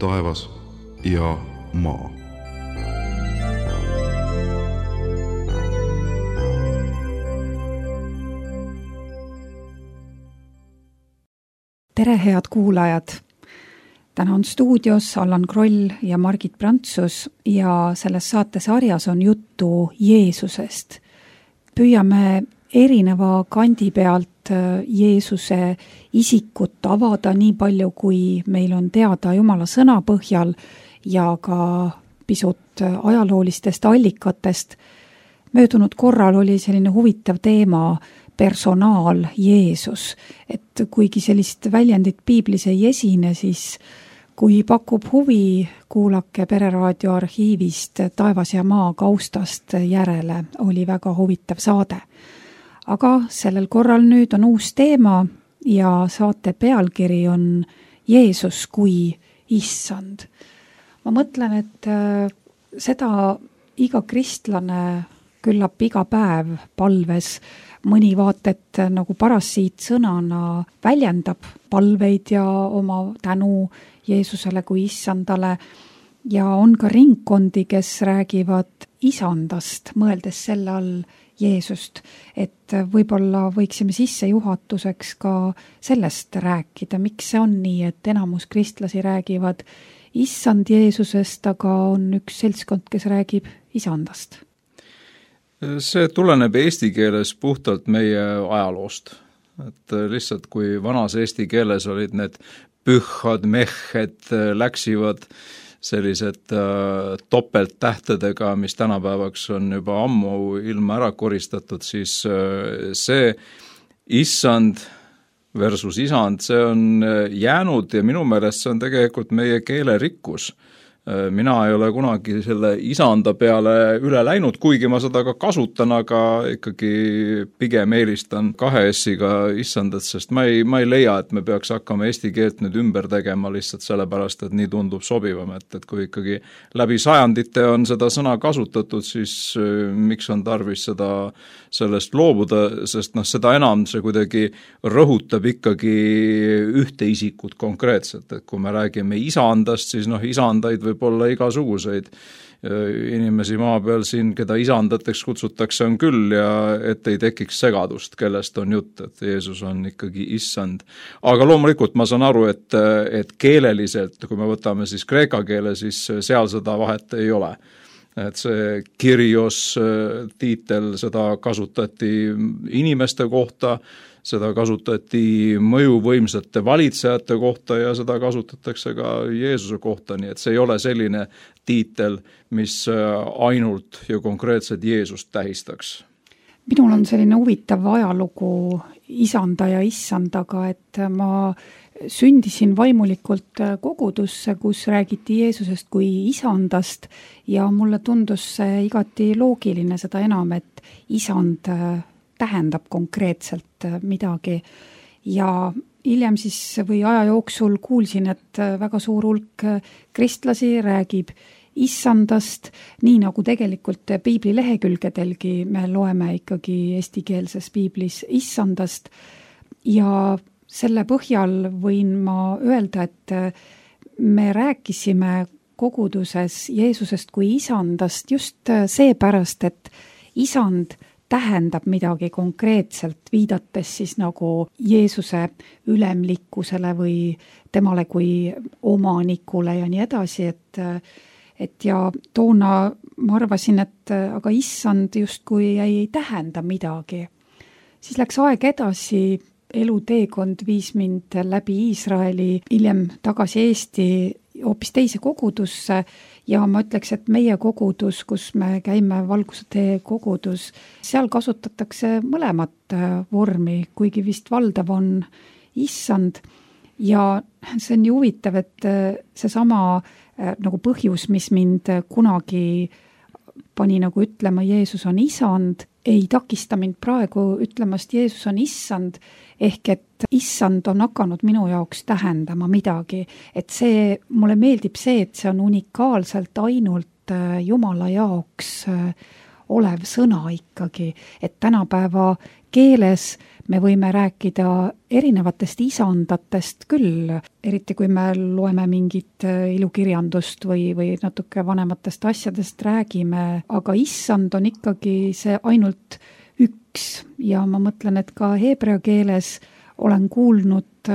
taevas ja maa. Tere, head kuulajad! Täna on stuudios Allan Kroll ja Margit Prantsus ja selles saatesarjas on juttu Jeesusest. Püüame erineva kandi pealt Jeesuse isikut avada nii palju, kui meil on teada Jumala sõna põhjal ja ka pisut ajaloolistest allikatest. Möödunud korral oli selline huvitav teema personaal Jeesus, et kuigi sellist väljendit piiblis ei esine, siis kui pakub huvi, kuulake Pereraadio arhiivist Taevas ja maa kaustast järele, oli väga huvitav saade. Aga sellel korral nüüd on uus teema ja saate pealkiri on Jeesus kui issand. Ma mõtlen, et seda iga kristlane küllap iga päev palves, mõni vaatet nagu parasiit sõnana väljendab palveid ja oma tänu Jeesusele kui issandale ja on ka ringkondi, kes räägivad isandast, mõeldes selle all Jeesust, et võib-olla võiksime sissejuhatuseks ka sellest rääkida, miks see on nii, et enamus kristlasi räägivad issand Jeesusest, aga on üks seltskond, kes räägib isandast. See tuleneb eesti keeles puhtalt meie ajaloost. Et lihtsalt kui vanas eesti keeles olid need pühad, mehhed, läksivad sellised topelttähtedega, mis tänapäevaks on juba ammu ilma ära koristatud, siis see issand versus isand, see on jäänud ja minu meelest see on tegelikult meie keele rikkus. Mina ei ole kunagi selle isanda peale üle läinud, kuigi ma seda ka kasutan, aga ikkagi pigem eelistan 2S-iga issandat, sest ma ei leia, et me peaks hakkama eesti keelt nüüd ümber tegema lihtsalt sellepärast, et nii tundub sobivam, et kui ikkagi läbi sajandite on seda sõna kasutatud, siis miks on tarvis sellest loobuda, sest seda enam see kuidagi rõhutab ikkagi ühte isikut konkreetselt, et kui me räägime isandast, siis isandaid võib olla igasuguseid inimesi maa peal siin, keda isandateks kutsutakse on küll ja et ei tekiks segadust, kellest on jutt, et Jeesus on ikkagi issand. Aga loomulikult ma saan aru, et keeleliselt, kui me võtame siis kreeka keele, siis seal seda vahet ei ole. Et see Kyrios tiitel, seda kasutati inimeste kohta, seda kasutati mõjuvõimsate valitsejate kohta ja seda kasutatakse ka Jeesuse kohta, nii et see ei ole selline tiitel, mis ainult ja konkreetselt Jeesust tähistaks. Minul on selline huvitav ajalugu isanda ja issandaga, et ma sündisin vaimulikult kogudusse, kus räägiti Jeesusest kui isandast ja mulle tundus see igati loogiline, seda enam, et isand tähendab konkreetselt midagi ja hiljem siis või aja jooksul kuulsin, et väga suur hulk kristlasi räägib issandast, nii nagu tegelikult piibli lehekülgedelgi me loeme ikkagi eestikeelses piiblis issandast ja selle põhjal võin ma öelda, et me rääkisime koguduses Jeesusest kui isandast just seepärast, et isand tähendab midagi konkreetselt, viidates siis nagu Jeesuse ülemlikkusele või temale kui omanikule ja nii edasi, et ja toona ma arvasin, et aga issand justkui ei tähenda midagi. Siis läks aeg edasi, eluteekond viis mind läbi Iisraeli, hiljem tagasi Eesti hoopis teise kogudusse ja ma ütleks, et meie kogudus, kus me käime, Valguse tee kogudus, seal kasutatakse mõlemat vormi, kuigi vist valdav on issand ja see on nii huvitav, et seesama nagu põhjus, mis mind kunagi pani nagu ütlema Jeesus on isand, ei takista mind praegu ütlemast Jeesus on issand, ehk et issand on hakanud minu jaoks tähendama midagi, et see, mulle meeldib see, et see on unikaalselt ainult Jumala jaoks olev sõna ikkagi, et tänapäeva keeles me võime rääkida erinevatest isandatest küll, eriti kui me loeme mingit ilukirjandust või natuke vanematest asjadest räägime, aga issand on ikkagi see ainult üks ja ma mõtlen, et ka heebrea keeles olen kuulnud,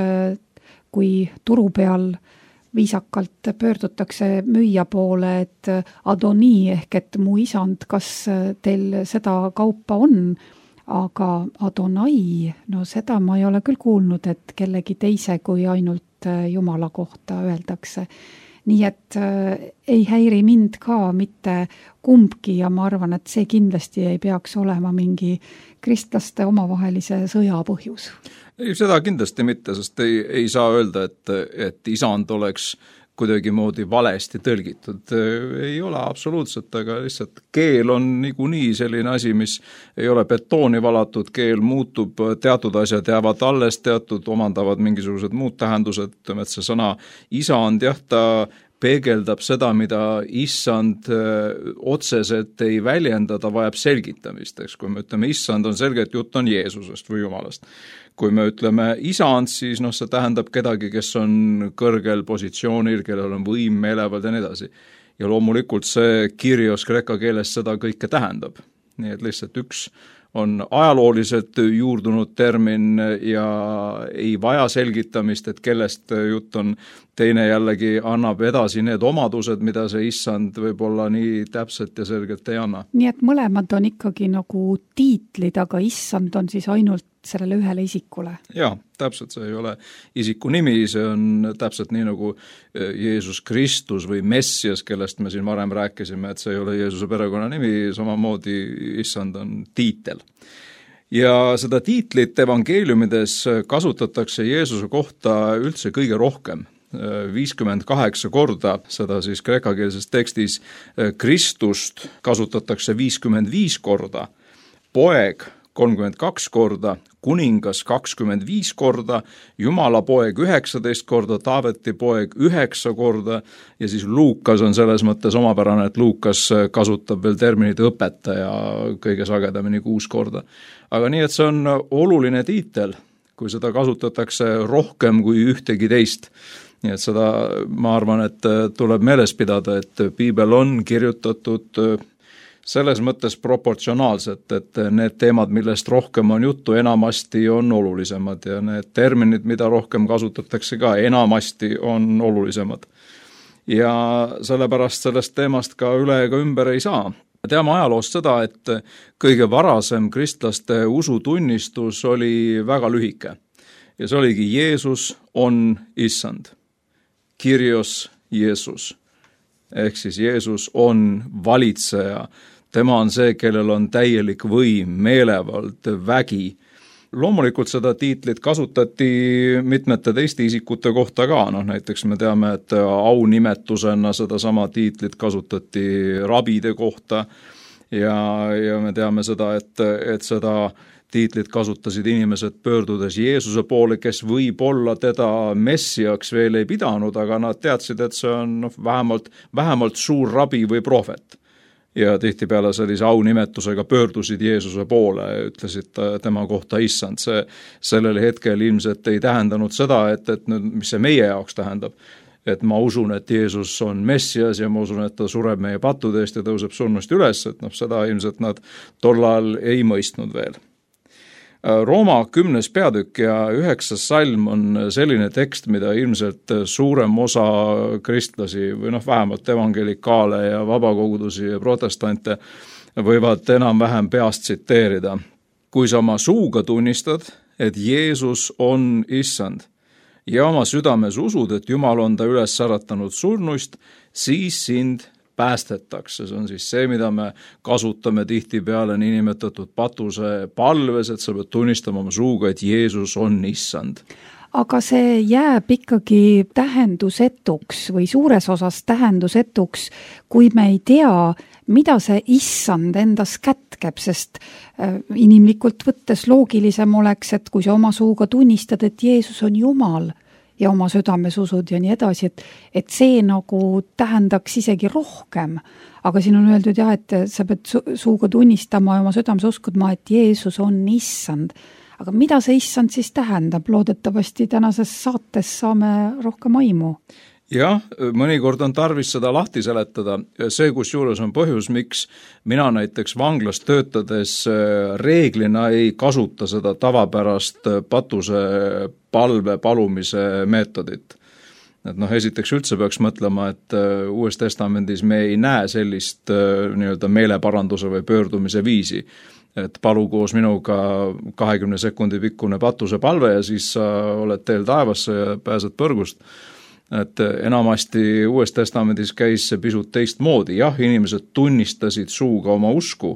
kui turu peal viisakalt pöördutakse müüja poole, et Adoni ehk et mu isand, kas teil seda kaupa on? Aga Adonai, no seda ma ei ole küll kuulnud, et kellegi teise kui ainult Jumala kohta öeldakse. Nii et ei häiri mind ka mitte kumbki ja ma arvan, et see kindlasti ei peaks olema mingi kristlaste omavahelise sõja põhjus. Ei, seda kindlasti mitte, sest ei saa öelda, et isand oleks kuidagimoodi valesti tõlgitud. Ei ole absoluutselt, aga lihtsalt keel on niikuinii selline asi, mis ei ole betooni valatud, keel muutub, teatud asjad jäävad alles, teatud omandavad mingisugused muud tähendused, ütleme, et see sõna isand, jah, ta peegeldab seda, mida issand otseselt ei väljenda, ta vajab selgitamist, eks. Kui me ütleme issand, on selge, et jutt on Jeesusest või Jumalast. Kui me ütleme isand, siis see tähendab kedagi, kes on kõrgel positsioonil, kellel on võim, meelevald ja nii edasi. Ja loomulikult see kirjos kreeka keeles seda kõike tähendab. Nii et lihtsalt üks on ajalooliselt juurdunud termin ja ei vaja selgitamist, et kellest jutt on. Teine jällegi annab edasi need omadused, mida see issand võib-olla nii täpselt ja selgelt ei anna. Nii et mõlemad on ikkagi nagu tiitlid, aga issand on siis ainult sellele ühele isikule. Jaa, täpselt, see ei ole isiku nimi, see on täpselt nii nagu Jeesus Kristus või Messias, kellest me siin varem rääkisime, et see ei ole Jeesuse perekonna nimi, samamoodi issand on tiitel. Ja seda tiitlit evangeeliumides kasutatakse Jeesuse kohta üldse kõige rohkem. 58 korda, seda siis kreekakeelses tekstis Kristust kasutatakse 55 korda, poeg 32 korda, kuningas 25 korda, Jumala poeg 19 korda, Taaveti poeg 9 korda ja siis Luukas on selles mõttes omapärane, et Luukas kasutab veel terminit õpetaja kõige sagedamini 6 korda. Aga nii, et see on oluline tiitel, kui seda kasutatakse rohkem kui ühtegi teist. Nii et seda ma arvan, et tuleb meeles pidada, et piibel on kirjutatud selles mõttes proportsionaalselt, et need teemad, millest rohkem on juttu, enamasti on olulisemad ja need terminid, mida rohkem kasutatakse ka, enamasti on olulisemad. Ja sellepärast sellest teemast ka üle ega ümber ei saa. Teame ajaloost seda, et kõige varasem kristlaste usutunnistus oli väga lühike ja see oligi Jeesus on issand. Kirjos Jeesus, ehk siis Jeesus on valitseja, tema on see, kellel on täielik võim, meelevald, vägi. Loomulikult seda tiitlit kasutati mitmete teiste isikute kohta ka, näiteks me teame, et aunimetusena seda sama tiitlit kasutati rabide kohta ja me teame seda, et seda tiitlit kasutasid inimesed pöördudes Jeesuse poole, kes võib-olla teda messiaks veel ei pidanud, aga nad teadsid, et see on vähemalt suur rabi või prohvet. Ja tihtipeale sellise aunimetusega pöördusid Jeesuse poole ja ütlesid tema kohta issand. See sellel hetkel ilmselt ei tähendanud seda, et nüüd, mis see meie jaoks tähendab. Et ma usun, et Jeesus on messias ja ma usun, et ta sureb meie pattude eest ja tõuseb surnust üles, et seda ilmselt nad tollal ei mõistnud veel. Rooma 10. peatükk ja 9. salm on selline tekst, mida ilmselt suurem osa kristlasi või vähemalt evangelikaale ja vabakogudusi ja protestante võivad enam-vähem peast tsiteerida. Kui sa oma suuga tunnistad, et Jeesus on issand ja oma südames usud, et Jumal on ta üles äratanud surnuist, siis sind päästetakse. See on siis see, mida me kasutame tihtipeale niinimetatud patuse palves, et sa pead tunnistama oma suuga, et Jeesus on issand. Aga see jääb ikkagi tähendusetuks või suures osas tähendusetuks, kui me ei tea, mida see issand endas kätkeb, sest inimlikult võttes loogilisem oleks, et kui sa oma suuga tunnistad, et Jeesus on Jumal ja oma südames usud ja nii edasi, et see nagu tähendaks isegi rohkem. Aga siin on öeldud jah, et sa pead suuga tunnistama ja oma südames uskudma, et Jeesus on issand. Aga mida see issand siis tähendab? Loodetavasti tänases saates saame rohkem aimu. Jah, mõnikord on tarvis seda lahti seletada. See, kus juures on põhjus, miks mina näiteks vanglas töötades reeglina ei kasuta seda tavapärast patuse palve palumise meetodit. Et esiteks üldse peaks mõtlema, et Uues Testamendis me ei näe sellist nii-öelda meeleparanduse või pöördumise viisi, et palu koos minuga 20 sekundi pikkune patuse palve ja siis sa oled teel taevasse ja pääsed põrgust. Et enamasti Uues Testamendis käis see pisut teistmoodi. Jah, inimesed tunnistasid suuga oma usku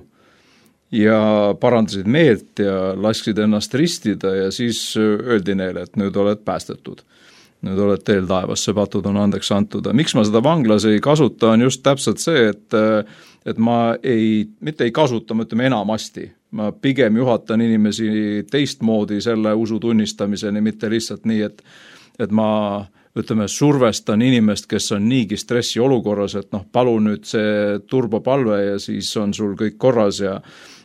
ja parandasid meelt ja lasksid ennast ristida ja siis öeldi neile, et nüüd oled päästetud. Nüüd oled teel taevasse, patud on andeks antud. Miks ma seda vanglas ei kasuta, on just täpselt see, et ma mitte ei kasuta, ma ütleme enamasti. Ma pigem juhatan inimesi teistmoodi selle usu tunnistamiseni, mitte lihtsalt nii, et ma survestan inimest, kes on niigi stressi olukorras, et palu nüüd see turbopalve ja siis on sul kõik korras ja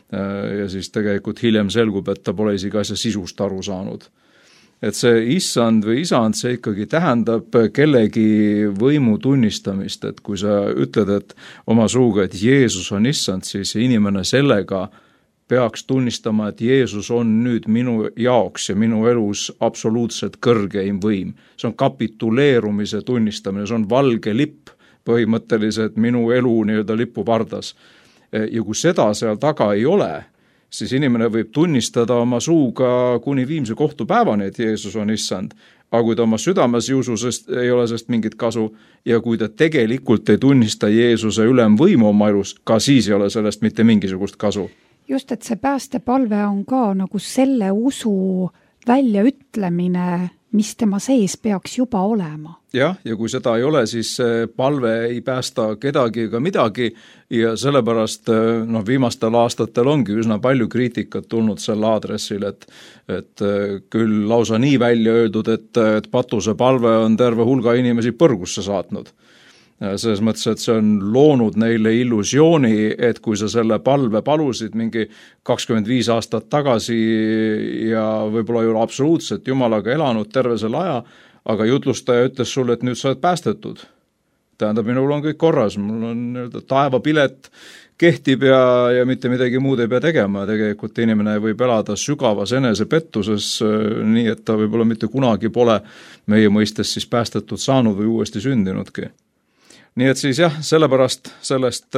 siis tegelikult hiljem selgub, et ta pole isegi asja sisust aru saanud. Et see issand või isand, see ikkagi tähendab kellegi võimu tunnistamist, et kui sa ütled, et oma suuga, et Jeesus on issand, siis inimene sellega peaks tunnistama, et Jeesus on nüüd minu jaoks ja minu elus absoluutselt kõrgeim võim. See on kapituleerumise tunnistamine, see on valge lipp põhimõtteliselt minu elu nii-öelda lipupardas. Ja kui seda seal taga ei ole, siis inimene võib tunnistada oma suuga kuni viimse kohtupäevani, et Jeesus on issand. Aga kui ta oma südames ei usu, sest ei ole sest mingit kasu ja kui ta tegelikult ei tunnista Jeesuse ülemvõimu oma elus, ka siis ei ole sellest mitte mingisugust kasu. Just, et see päästepalve on ka nagu selle usu väljaütlemine, mis tema sees peaks juba olema. Jah, ja kui seda ei ole, siis palve ei päästa kedagi ega midagi ja sellepärast viimastel aastatel ongi üsna palju kriitikat tulnud selle aadressil, et küll lausa nii välja öeldud, et patuse palve on terve hulga inimesi põrgusse saatnud. Selles mõttes, et see on loonud neile illusiooni, et kui sa selle palve palusid mingi 25 aastat tagasi ja võib-olla ei ole absoluutselt Jumalaga elanud terve selle aja, aga jutlustaja ütles sulle, et nüüd sa oled päästetud. Tähendab, minul on kõik korras, mul on taevapilet kehtib ja mitte midagi muud ei pea tegema. Tegelikult inimene võib elada sügavas enesepettuses, nii et ta võib-olla mitte kunagi pole meie mõistes siis päästetud saanud või uuesti sündinudki. Nii et siis jah, sellepärast sellest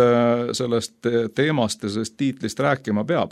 teemast ja sellest tiitlist rääkima peab.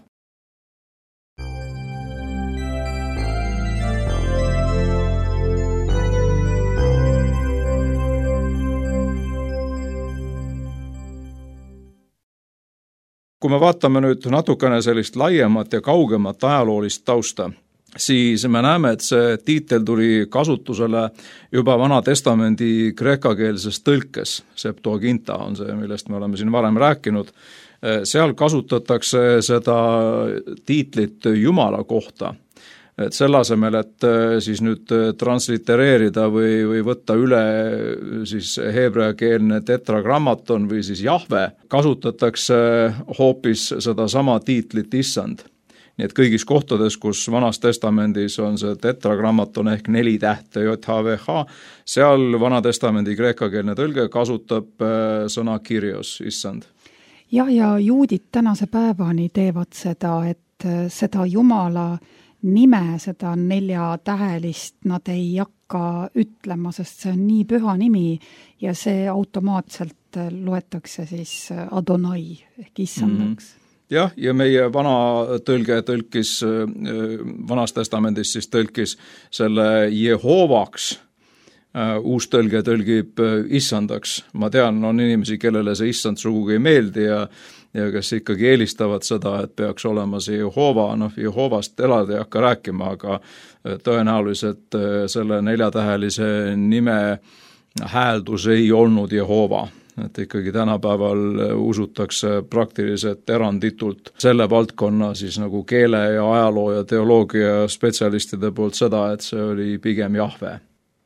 Kui me vaatame nüüd natukene sellist laiemat ja kaugemat ajaloolist tausta, siis me näeme, et see tiitel tuli kasutusele juba Vana Testamendi kreekakeelses tõlkes. Septuaginta on see, millest me oleme siin varem rääkinud. Seal kasutatakse seda tiitlit Jumala kohta. Et selle asemel, et siis nüüd translitereerida või võtta üle siis heebreakeelne tetragrammaton või siis Jahve, kasutatakse hoopis seda sama tiitlit issand. Nii et kõigis kohtades, kus Vanas Testamendis on see tetragrammaton ehk 4 tähte JHVH, seal Vana Testamendi kreekakeelne tõlge kasutab sõna Kyrios, issand. Ja juudid tänase päevani teevad seda, et seda Jumala nime, seda 4 tähelist nad ei hakka ütlema, sest see on nii püha nimi ja see automaatselt loetakse siis Adonai ehk issandaks. Jah, ja meie vana tõlge tõlkis, Vanas Testamendis siis tõlkis selle Jehovaks, uus tõlge tõlgib issandaks. Ma tean, on inimesi, kellele see issand sugugi ei meeldi ja kes ikkagi eelistavad seda, et peaks olema see Jehova, Jehovast elada ei hakka rääkima, aga tõenäoliselt selle 4-tähelise nime hääldus ei olnud Jehova. Et ikkagi tänapäeval usutakse praktiliselt eranditult selle valdkonna siis nagu keele ja ajaloo ja teoloogia spetsialistide poolt seda, et see oli pigem Jahve.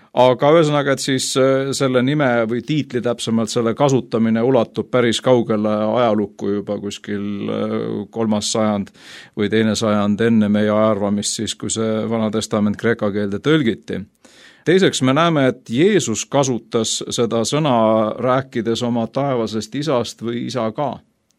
aga ühesõnaga, et siis selle nime või tiitli täpsemalt selle kasutamine ulatub päris kaugele ajalukku juba kuskil 3. sajand või 2. sajand enne meie ajaarvamist siis, kui see Vana Testament kreeka keelde tõlgiti. Teiseks me näeme, et Jeesus kasutas seda sõna rääkides oma taevasest isast või isa ka.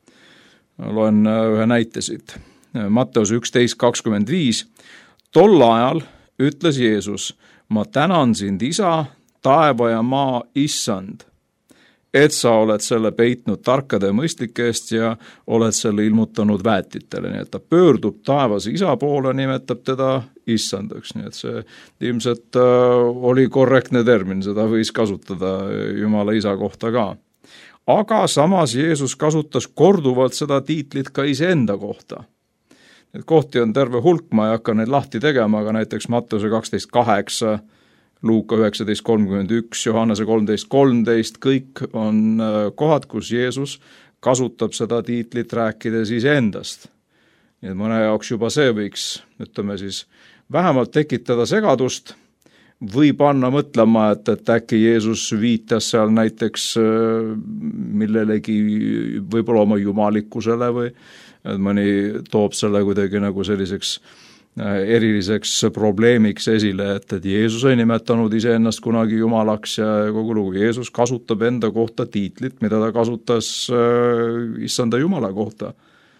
Loen ühe näite siit. Matteuse 11:25. Tol ajal ütles Jeesus: ma tänan sind, isa, taeva ja maa issand, et sa oled selle peitnud tarkade ja mõistlike eest ja oled selle ilmutanud väetitele. Nii et ta pöördub taevase isa poole, nimetab teda issandaks. Nii et see ilmselt oli korrektne termin, seda võis kasutada Jumala isa kohta ka. Aga samas Jeesus kasutas korduvalt seda tiitlit ka iseenda kohta. Need kohti on terve hulk, ma ei hakka neid lahti tegema, aga näiteks Matteuse 12:8, Luuka 19:31, Johannese 13:13, kõik on kohad, kus Jeesus kasutab seda tiitlit rääkides iseendast. Nii et mõne jaoks juba see võiks, ütleme siis, vähemalt tekitada segadust või panna mõtlema, et äkki Jeesus viitas seal näiteks millelegi võib-olla oma jumalikkusele või et mõni toob selle kuidagi nagu selliseks eriliseks probleemiks esile, et Jeesus ei nimetanud iseennast kunagi jumalaks ja kogu lugu. Jeesus kasutab enda kohta tiitlit, mida ta kasutas issanda Jumala kohta.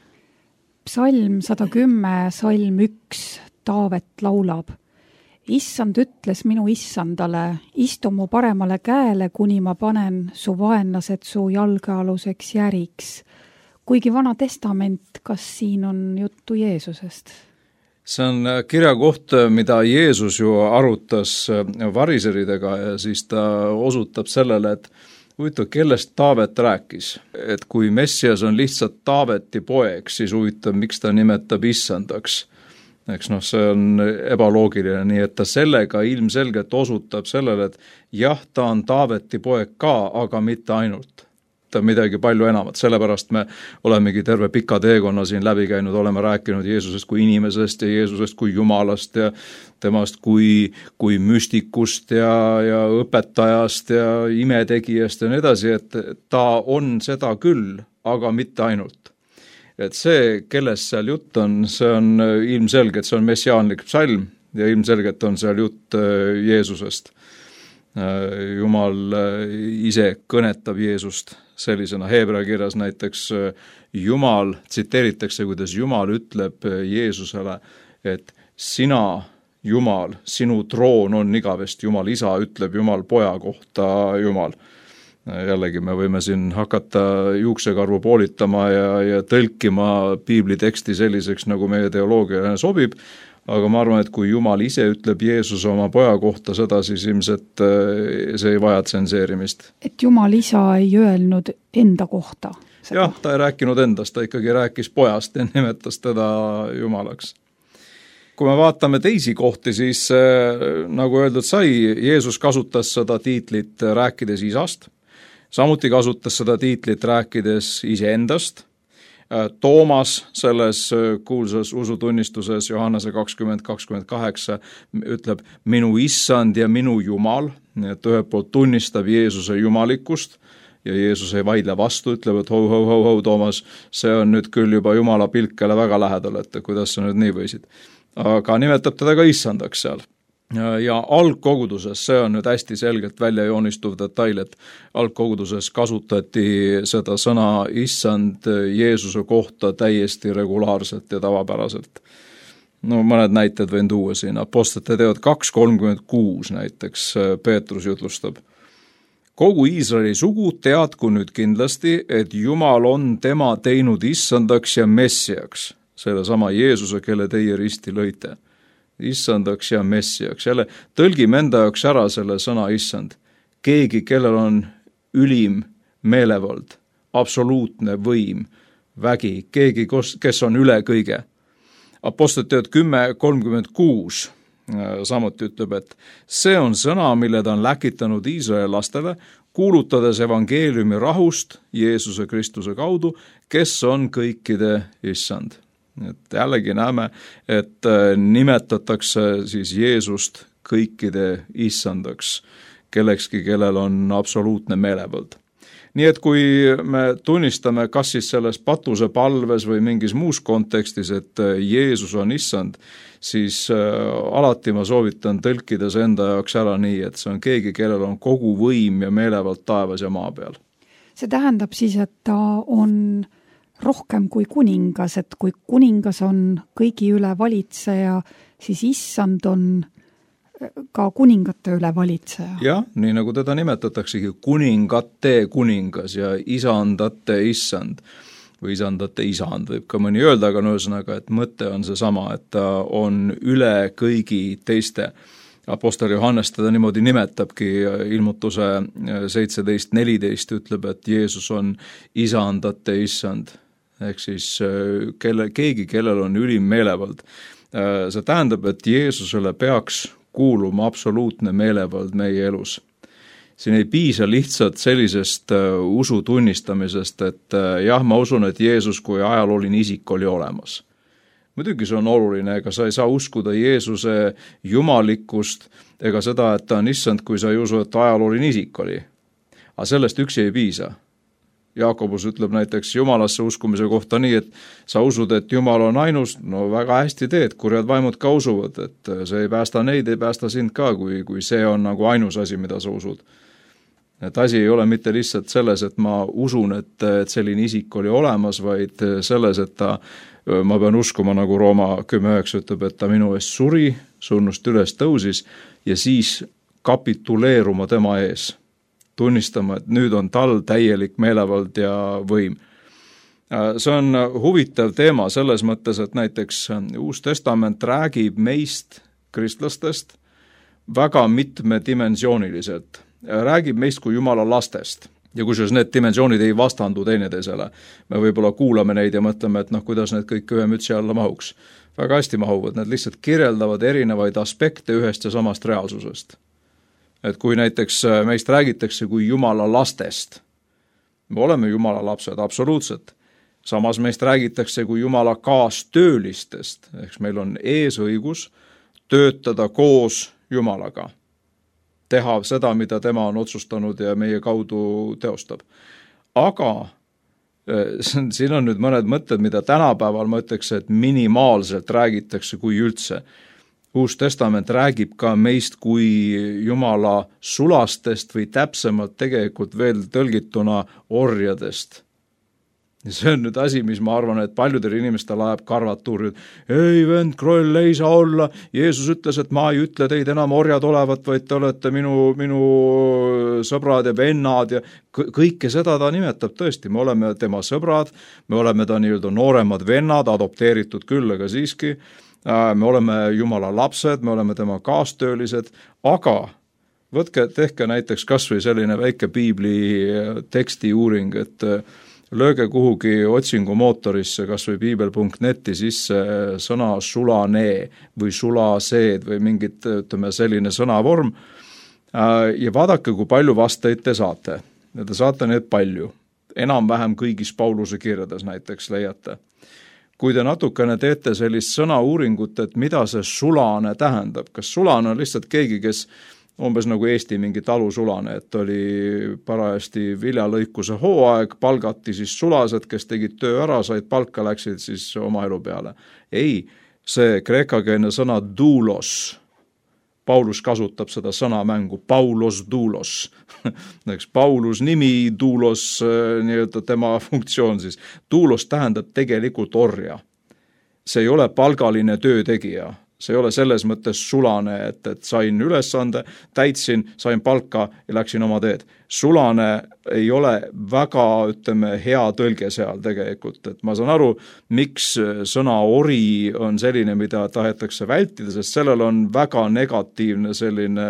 Psalm 110, salm 1, Taavet laulab. Issand ütles minu issandale, istu mu paremale käele, kuni ma panen su vaenlased su jalgealuseks järiks. Kuigi Vana Testament, kas siin on juttu Jeesusest? See on kirja koht, mida Jeesus ju arutas variseridega ja siis ta osutab sellele, et huvitav, kellest Taavet rääkis. Et kui Messias on lihtsalt Taaveti poeg, siis huvitav, miks ta nimetab issandaks. Eks see on ebaloogiline, nii et ta sellega ilmselgelt osutab sellele, et jah, ta on Taaveti poeg ka, aga mitte ainult. Ta midagi palju enamat, sellepärast me olemegi terve pika teekonna siin läbi käinud, oleme rääkinud Jeesusest kui inimesest ja Jeesusest kui Jumalast ja temast kui müstikust ja õpetajast ja imetegijast ja nii edasi, et ta on seda küll, aga mitte ainult. Et see, kellest seal jutt on, see on ilmselgelt, see on messiaanlik psalm ja ilmselgelt on seal jutt Jeesusest. Jumal ise kõnetab Jeesust sellisena. Heebrea kirjas näiteks Jumal, tsiteeritakse, kuidas Jumal ütleb Jeesusele, et sina, Jumal, sinu troon on igavesti. Jumal isa ütleb Jumal poja kohta Jumal. Jällegi me võime siin hakata juuksekarvu poolitama ja tõlkima piibli teksti selliseks, nagu meie teoloogia sobib, aga ma arvan, et kui Jumal ise ütleb Jeesuse oma poja kohta seda, siis ilmselt see ei vaja tsenseerimist. Et Jumal isa ei öelnud enda kohta seda? Jah, ta ei rääkinud endast, ta ikkagi rääkis pojast ja nimetas teda Jumalaks. Kui me vaatame teisi kohti, siis nagu öeldud sai, Jeesus kasutas seda tiitlit rääkides isast, samuti kasutas seda tiitlit rääkides iseendast. Toomas selles kuulsas usutunnistuses Johannese 20:28 ütleb minu issand ja minu Jumal, nii et ühelt poolt tunnistab Jeesuse jumalikkust ja Jeesus ei vaidle vastu, ütleb, et hau, Toomas, see on nüüd küll juba Jumala pilkele väga lähedal, et kuidas sa nüüd nii võisid. Aga nimetab teda ka issandaks seal. Ja algkoguduses, see on nüüd hästi selgelt välja joonistuv detail, et algkoguduses kasutati seda sõna issand Jeesuse kohta täiesti regulaarselt ja tavapäraselt. Mõned näited võin tuua siin. Apostlite teod 2:36 näiteks Peetrus jutlustab. Kogu Iisraeli sugu teadku nüüd kindlasti, et Jumal on tema teinud issandaks ja messiaks, selle sama Jeesuse, kelle teie risti lõite. Issandaks ja messiaks. Jälle tõlgime enda jaoks ära selle sõna issand. Keegi, kellel on ülim meelevald, absoluutne võim, vägi, keegi, kes on üle kõige. Apostlite teod 10:36 samuti ütleb, et see on sõna, mille ta on läkitanud Iisraeli lastele, kuulutades evangeeliumi rahust Jeesuse Kristuse kaudu, kes on kõikide issand. Et jällegi näeme, et nimetatakse siis Jeesust kõikide issandaks, kellekski, kellel on absoluutne meelevõld. Nii et kui me tunnistame kas siis selles patusepalves või mingis muus kontekstis, et Jeesus on issand, siis alati ma soovitan tõlkida see enda jaoks ära nii, et see on keegi, kellel on kogu võim ja meelevõld taevas ja maa peal. See tähendab siis, et ta on rohkem kui kuningas, et kui kuningas on kõigi üle valitseja, siis issand on ka kuningate üle valitseja. Jah, nii nagu teda nimetataksegi kuningate kuningas ja isandate issand või isandate isand, võib ka mõni öelda, aga ühesõnaga, et mõte on seesama, et ta on üle kõigi teiste. Apostel Johannes teda niimoodi nimetabki, ilmutuse 17.14 ütleb, et Jeesus on isandate issand, ehk siis keegi, kellel on ülim meelevõld. See tähendab, et Jeesusele peaks kuuluma absoluutne meelevõld meie elus. Siin ei piisa lihtsalt sellisest usu tunnistamisest, et jah, ma usun, et Jeesus kui ajalooline isik oli olemas. Muidugi see on oluline, ega sa ei saa uskuda Jeesuse jumalikkust ega seda, et ta on issand, kui sa ei usu, et ajalooline isik oli. Aga sellest üksi ei piisa. Jaakobus ütleb näiteks Jumalasse uskumise kohta nii, et sa usud, et Jumal on ainus, no väga hästi teed, kurjad vaimud ka usuvad, et see ei päästa neid, ei päästa sind ka, kui see on nagu ainus asi, mida sa usud. Et asi ei ole mitte lihtsalt selles, et ma usun, et selline isik oli olemas, vaid selles, et ma pean uskuma, nagu Rooma 10.9 ütleb, et ta minu eest suri, surnust üles tõusis ja siis kapituleeruma tema ees. Tunnistama, et nüüd on tal täielik meelevald ja võim. See on huvitav teema selles mõttes, et näiteks Uus Testament räägib meist, kristlastest, väga mitmedimensiooniliselt. Räägib meist kui Jumala lastest. Ja kusjuures need dimensioonid ei vastandu teineteisele. Me võib-olla kuulame neid ja mõtleme, et kuidas need kõik ühe mütsi alla mahuks. Väga hästi mahuvad, need lihtsalt kirjeldavad erinevaid aspekte ühest ja samast reaalsusest. Et kui näiteks meist räägitakse kui Jumala lastest, me oleme Jumala lapsed, absoluutselt. Samas meist räägitakse kui Jumala kaastöölistest, ehk meil on eesõigus töötada koos Jumalaga. Teha seda, mida tema on otsustanud ja meie kaudu teostab. Aga siin on nüüd mõned mõtted, mida tänapäeval ma ütleks, et minimaalselt räägitakse kui üldse. Uus Testament räägib ka meist kui Jumala sulastest või täpsemalt tegelikult veel tõlgituna orjadest. Ja see on nüüd asi, mis ma arvan, et paljudel inimestel ajab karvatuuri, et ei vend, Kroll, ei saa olla. Jeesus ütles, et ma ei ütle teid enam orjad olevat, vaid te olete minu sõbrad ja vennad ja kõike seda ta nimetab tõesti. Me oleme tema sõbrad, me oleme ta nii-öelda nooremad vennad, adopteeritud küll, aga siiski. Me oleme Jumala lapsed, me oleme tema kaastöölised, aga tehke näiteks kas või selline väike piibli teksti uuring, et lööge kuhugi otsingumootorisse kas või piibel.neti sisse sõna sulane või sulaseed või mingit, selline sõnavorm ja vaadake, kui palju vastajaid te saate. Ja te saate need palju. Enam-vähem kõigis Pauluse kirjades näiteks leiate. Kui te natukene teete sellist sõnauuringut, et mida see sulane tähendab, kas sulane on lihtsalt keegi, kes umbes nagu Eesti mingi talusulane, et oli parajasti viljalõikuse hooaeg, palgati siis sulased, kes tegid töö ära, said palka, läksid siis oma elu peale. Ei, see kreekakeelne sõna doulos, Paulus kasutab seda sõnamängu, Paulos doulos. Paulus nimi, doulos, nii-öelda tema funktsioon siis. Doulos tähendab tegelikult orja. See ei ole palgaline töötegija. See ei ole selles mõttes sulane, et sain ülesande, täitsin, sain palka ja läksin oma teed. Sulane ei ole väga, hea tõlge seal tegelikult. Et ma saan aru, miks sõna ori on selline, mida tahetakse vältida, sest sellel on väga negatiivne selline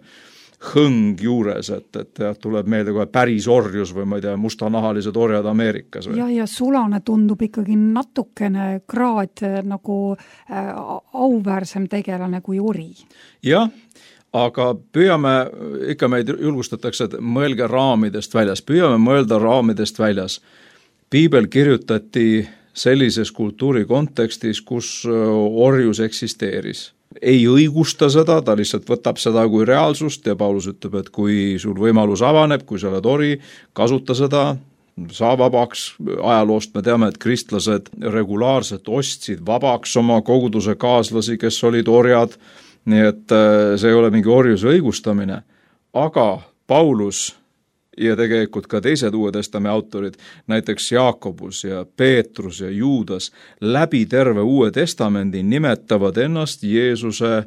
hõng juures, et tuleb meelde kohe päris orjus või ma ei tea, mustanahalised orjad Ameerikas. Ja sulane tundub ikkagi natukene kraad nagu auväärsem tegelane kui ori. Jah, aga püüame, ikka meid julgustatakse, et mõelge raamidest väljas, püüame mõelda raamidest väljas. Piibel kirjutati sellises kultuuri kontekstis, kus orjus eksisteeris. ei õigusta seda, ta lihtsalt võtab seda kui reaalsust ja Paulus ütleb, et kui sul võimalus avaneb, kui sa oled ori, kasuta seda, saa vabaks. Ajaloost me teame, et kristlased regulaarselt ostsid vabaks oma koguduse kaaslasi, kes olid orjad, nii et see ei ole mingi orjuse õigustamine, aga Paulus ja tegelikult ka teised Uue Testamendi autorid, näiteks Jaakobus ja Peetrus ja Juudas, läbi terve Uue Testamendi nimetavad ennast Jeesuse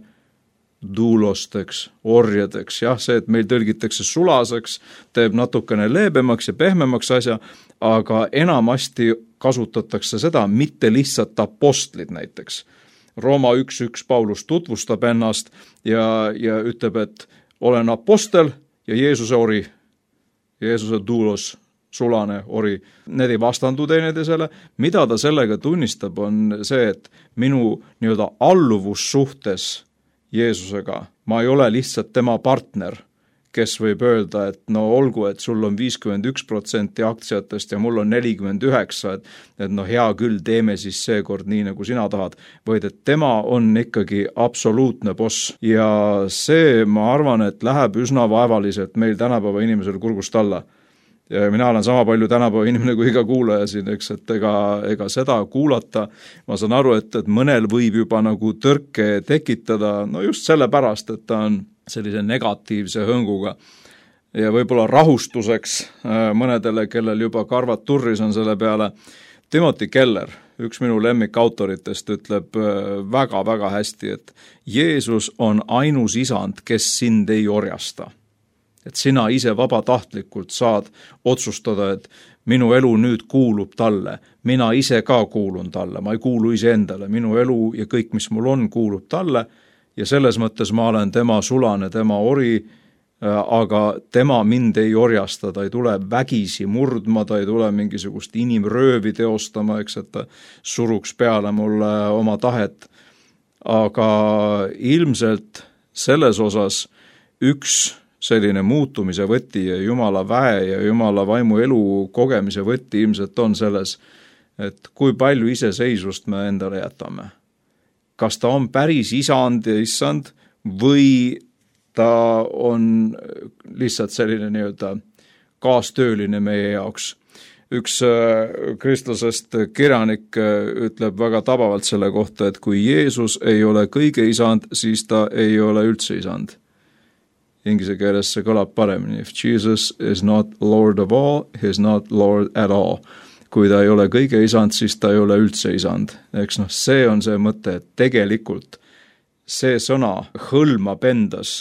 duulosteks, orjadeks. Jah, see, et meil tõlgitakse sulaseks, teeb natukene leebemaks ja pehmemaks asja, aga enamasti kasutatakse seda, mitte lihtsalt apostlid näiteks. Rooma 1.1 Paulus tutvustab ennast ja ütleb, et olen apostel ja Jeesuse ori. Jeesuse duulos, sulane, ori, need ei vastandu teineteisele. Mida ta sellega tunnistab, on see, et minu nii-öelda alluvussuhtes Jeesusega, ma ei ole lihtsalt tema partner, kes võib öelda, et no olgu, et sul on 51% aktsiatest ja mul on 49%, et no hea küll, teeme siis seekord nii, nagu sina tahad, vaid et tema on ikkagi absoluutne boss. Ja see, ma arvan, et läheb üsna vaevaliselt meil tänapäeva inimesel kurgust alla. Ja mina olen sama palju tänapäeva inimene kui iga kuulaja siin, eks, et ega seda kuulata, ma saan aru, et mõnel võib juba nagu tõrke tekitada, no just sellepärast, et ta on sellise negatiivse hõnguga ja võib-olla rahustuseks mõnedele, kellel juba karvad turris on selle peale. Timothy Keller, üks minu lemmikautoritest, ütleb väga-väga hästi, et Jeesus on ainus isand, kes sind ei orjasta. Et sina ise vabatahtlikult saad otsustada, et minu elu nüüd kuulub talle, mina ise ka kuulun talle, ma ei kuulu ise endale, minu elu ja kõik, mis mul on, kuulub talle ja selles mõttes ma olen tema sulane, tema ori, aga tema mind ei orjasta, ta ei tule vägisi murdma, ta ei tule mingisugust inimröövi teostama, eks, et ta suruks peale mulle oma tahet, aga ilmselt selles osas üks selline muutumise võti ja Jumala väe ja Jumala vaimu elu kogemise võti ilmselt on selles, et kui palju iseseisvust me endale jätame. Kas ta on päris isand ja issand või ta on lihtsalt selline nii-öelda kaastööline meie jaoks. Üks kristlasest kirjanik ütleb väga tabavalt selle kohta, et kui Jeesus ei ole kõige isand, siis ta ei ole üldse isand. Inglise keeles see kõlab paremini. If Jesus is not Lord of all, he is not Lord at all. Kui ta ei ole kõige isand, siis ta ei ole üldse isand. Eks see on see mõte, et tegelikult see sõna hõlmab endas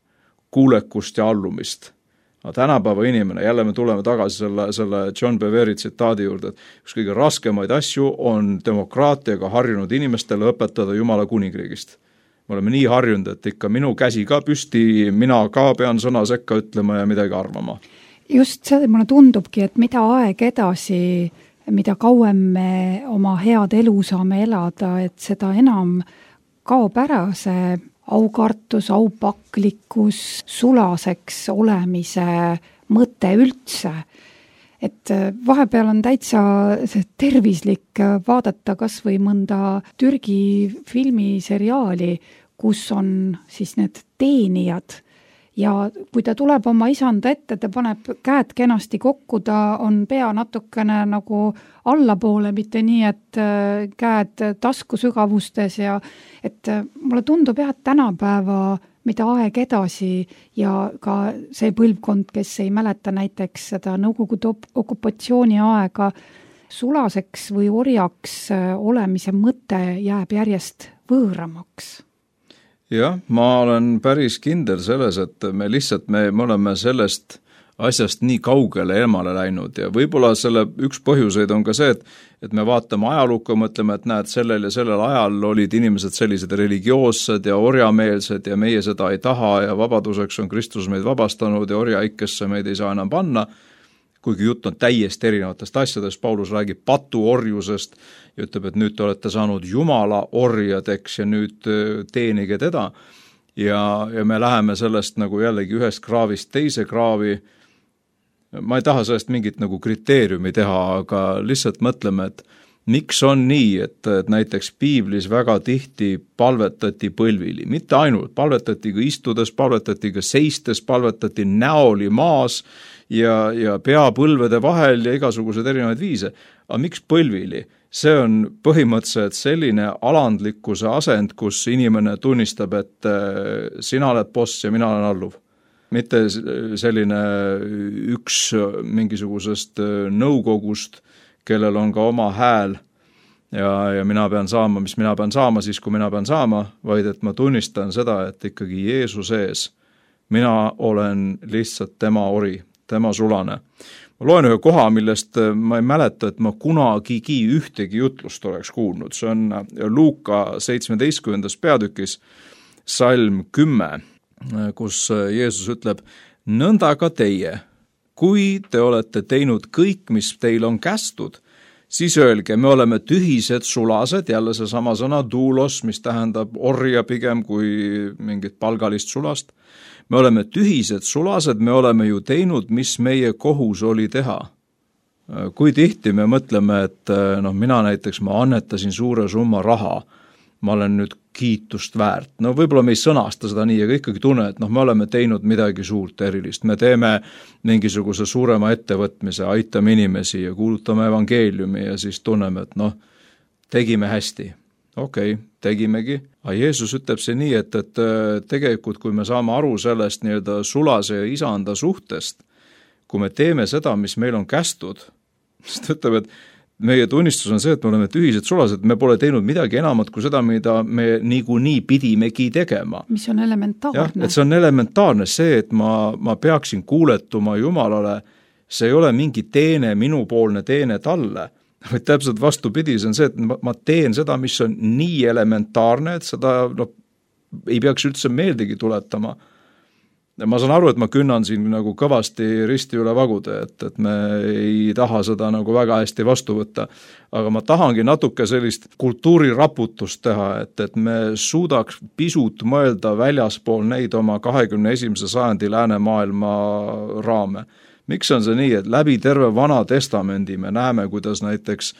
kuulekust ja allumist. Aga tänapäeva inimene, jälle me tuleme tagasi selle John Beveri tsitaadi juurde, et üks kõige raskemaid asju on demokraatiaga harjunud inimestele õpetada Jumala kuningriigist. Me oleme nii harjunud, et ikka minu käsi ka püsti, mina ka pean sõna sekka ütlema ja midagi arvama. Just see, mulle tundubki, et mida aeg edasi, mida kauem me oma head elu saame elada, et seda enam kaob ära see aukartus, aupaklikkus, sulaseks olemise mõte üldse. Et vahepeal on täitsa tervislik vaadata kas või mõnda Türgi filmiseriaali, kus on siis need teenijad ja kui ta tuleb oma isanda ette, ta paneb käed kenasti kokku, ta on pea natukene nagu allapoole, mitte nii, et käed taskusügavustes ja et mulle tundub jah, et tänapäeva mida aeg edasi ja ka see põlvkond, kes ei mäleta näiteks seda Nõukogude okupatsiooni aega, sulaseks või orjaks olemise mõte jääb järjest võõramaks. Jah, ma olen päris kindel selles, et me oleme sellest asjast nii kaugele eemale läinud ja võib-olla selle üks põhjuseid on ka see, et me vaatame ajalukku ja mõtleme, et näed, sellel ja sellel ajal olid inimesed sellised religioossed ja orjameelsed ja meie seda ei taha ja vabaduseks on Kristus meid vabastanud ja orjaikesse meid ei saa enam panna, kuigi jutt on täiesti erinevatest asjadest, Paulus räägib patuorjusest ja ütleb, et nüüd te olete saanud Jumala orjadeks ja nüüd teenige teda ja me läheme sellest nagu jällegi ühest kraavist teise kraavi. Ma ei taha sellest mingit nagu kriteeriumi teha, aga lihtsalt mõtleme, et miks on nii, et näiteks piiblis väga tihti palvetati põlvili, mitte ainult, palvetati ka istudes, palvetati ka seistes, palvetati näoli maas ja peapõlvede vahel ja igasuguseid erinevaid viise. Aga miks põlvili? See on põhimõtteliselt selline alandlikkuse asend, kus inimene tunnistab, et sina oled boss ja mina olen alluv. Mitte selline üks mingisugusest nõukogust, kellel on ka oma hääl ja mina pean saama, mis mina pean saama siis, kui mina pean saama, vaid et ma tunnistan seda, et ikkagi Jeesuse ees mina olen lihtsalt tema ori, tema sulane. Ma loen ühe koha, millest ma ei mäleta, et ma kunagigi ühtegi jutlust oleks kuulnud. See on Luuka 17. peatükis, salm 10, kus Jeesus ütleb, nõnda ka teie, kui te olete teinud kõik, mis teil on kästud, siis öelge, me oleme tühised sulased, jälle see sama sõna doulos, mis tähendab orja pigem kui mingit palgalist sulast. Me oleme tühised sulased, me oleme ju teinud, mis meie kohus oli teha. Kui tihti me mõtleme, et mina näiteks ma annetasin suure summa raha, ma olen nüüd kiitust väärt. Võib-olla me ei sõnasta seda nii, aga ikkagi tunne, et me oleme teinud midagi suurt erilist. Me teeme mingisuguse suurema ettevõtmise, aitame inimesi ja kuulutame evangeeliumi ja siis tunneme, et tegime hästi. Okei, tegimegi. Aga Jeesus ütleb see nii, et tegelikult kui me saame aru sellest nii-öelda sulase ja isanda suhtest, kui me teeme seda, mis meil on kästud, siis ta ütleb, et meie tunnistus on see, et me oleme tühised sulased, me pole teinud midagi enamat kui seda, mida me niikuinii pidimegi tegema. Mis on elementaarne. Ja, et see on elementaarne, see, et ma peaksin kuuletuma Jumalale, see ei ole mingi teene, minupoolne teene talle, vaid täpselt vastupidi, see on see, et ma teen seda, mis on nii elementaarne, et seda ei peaks üldse meeldegi tuletama. Ma saan aru, et ma künnan siin nagu kõvasti risti üle vagude, et me ei taha seda nagu väga hästi vastu võtta, aga ma tahangi natuke sellist kultuuriraputust teha, et me suudaks pisut mõelda väljaspool neid oma 21. sajandi läänemaailma raame. Miks on see nii, et läbi terve Vana Testamendi me näeme, kuidas näiteks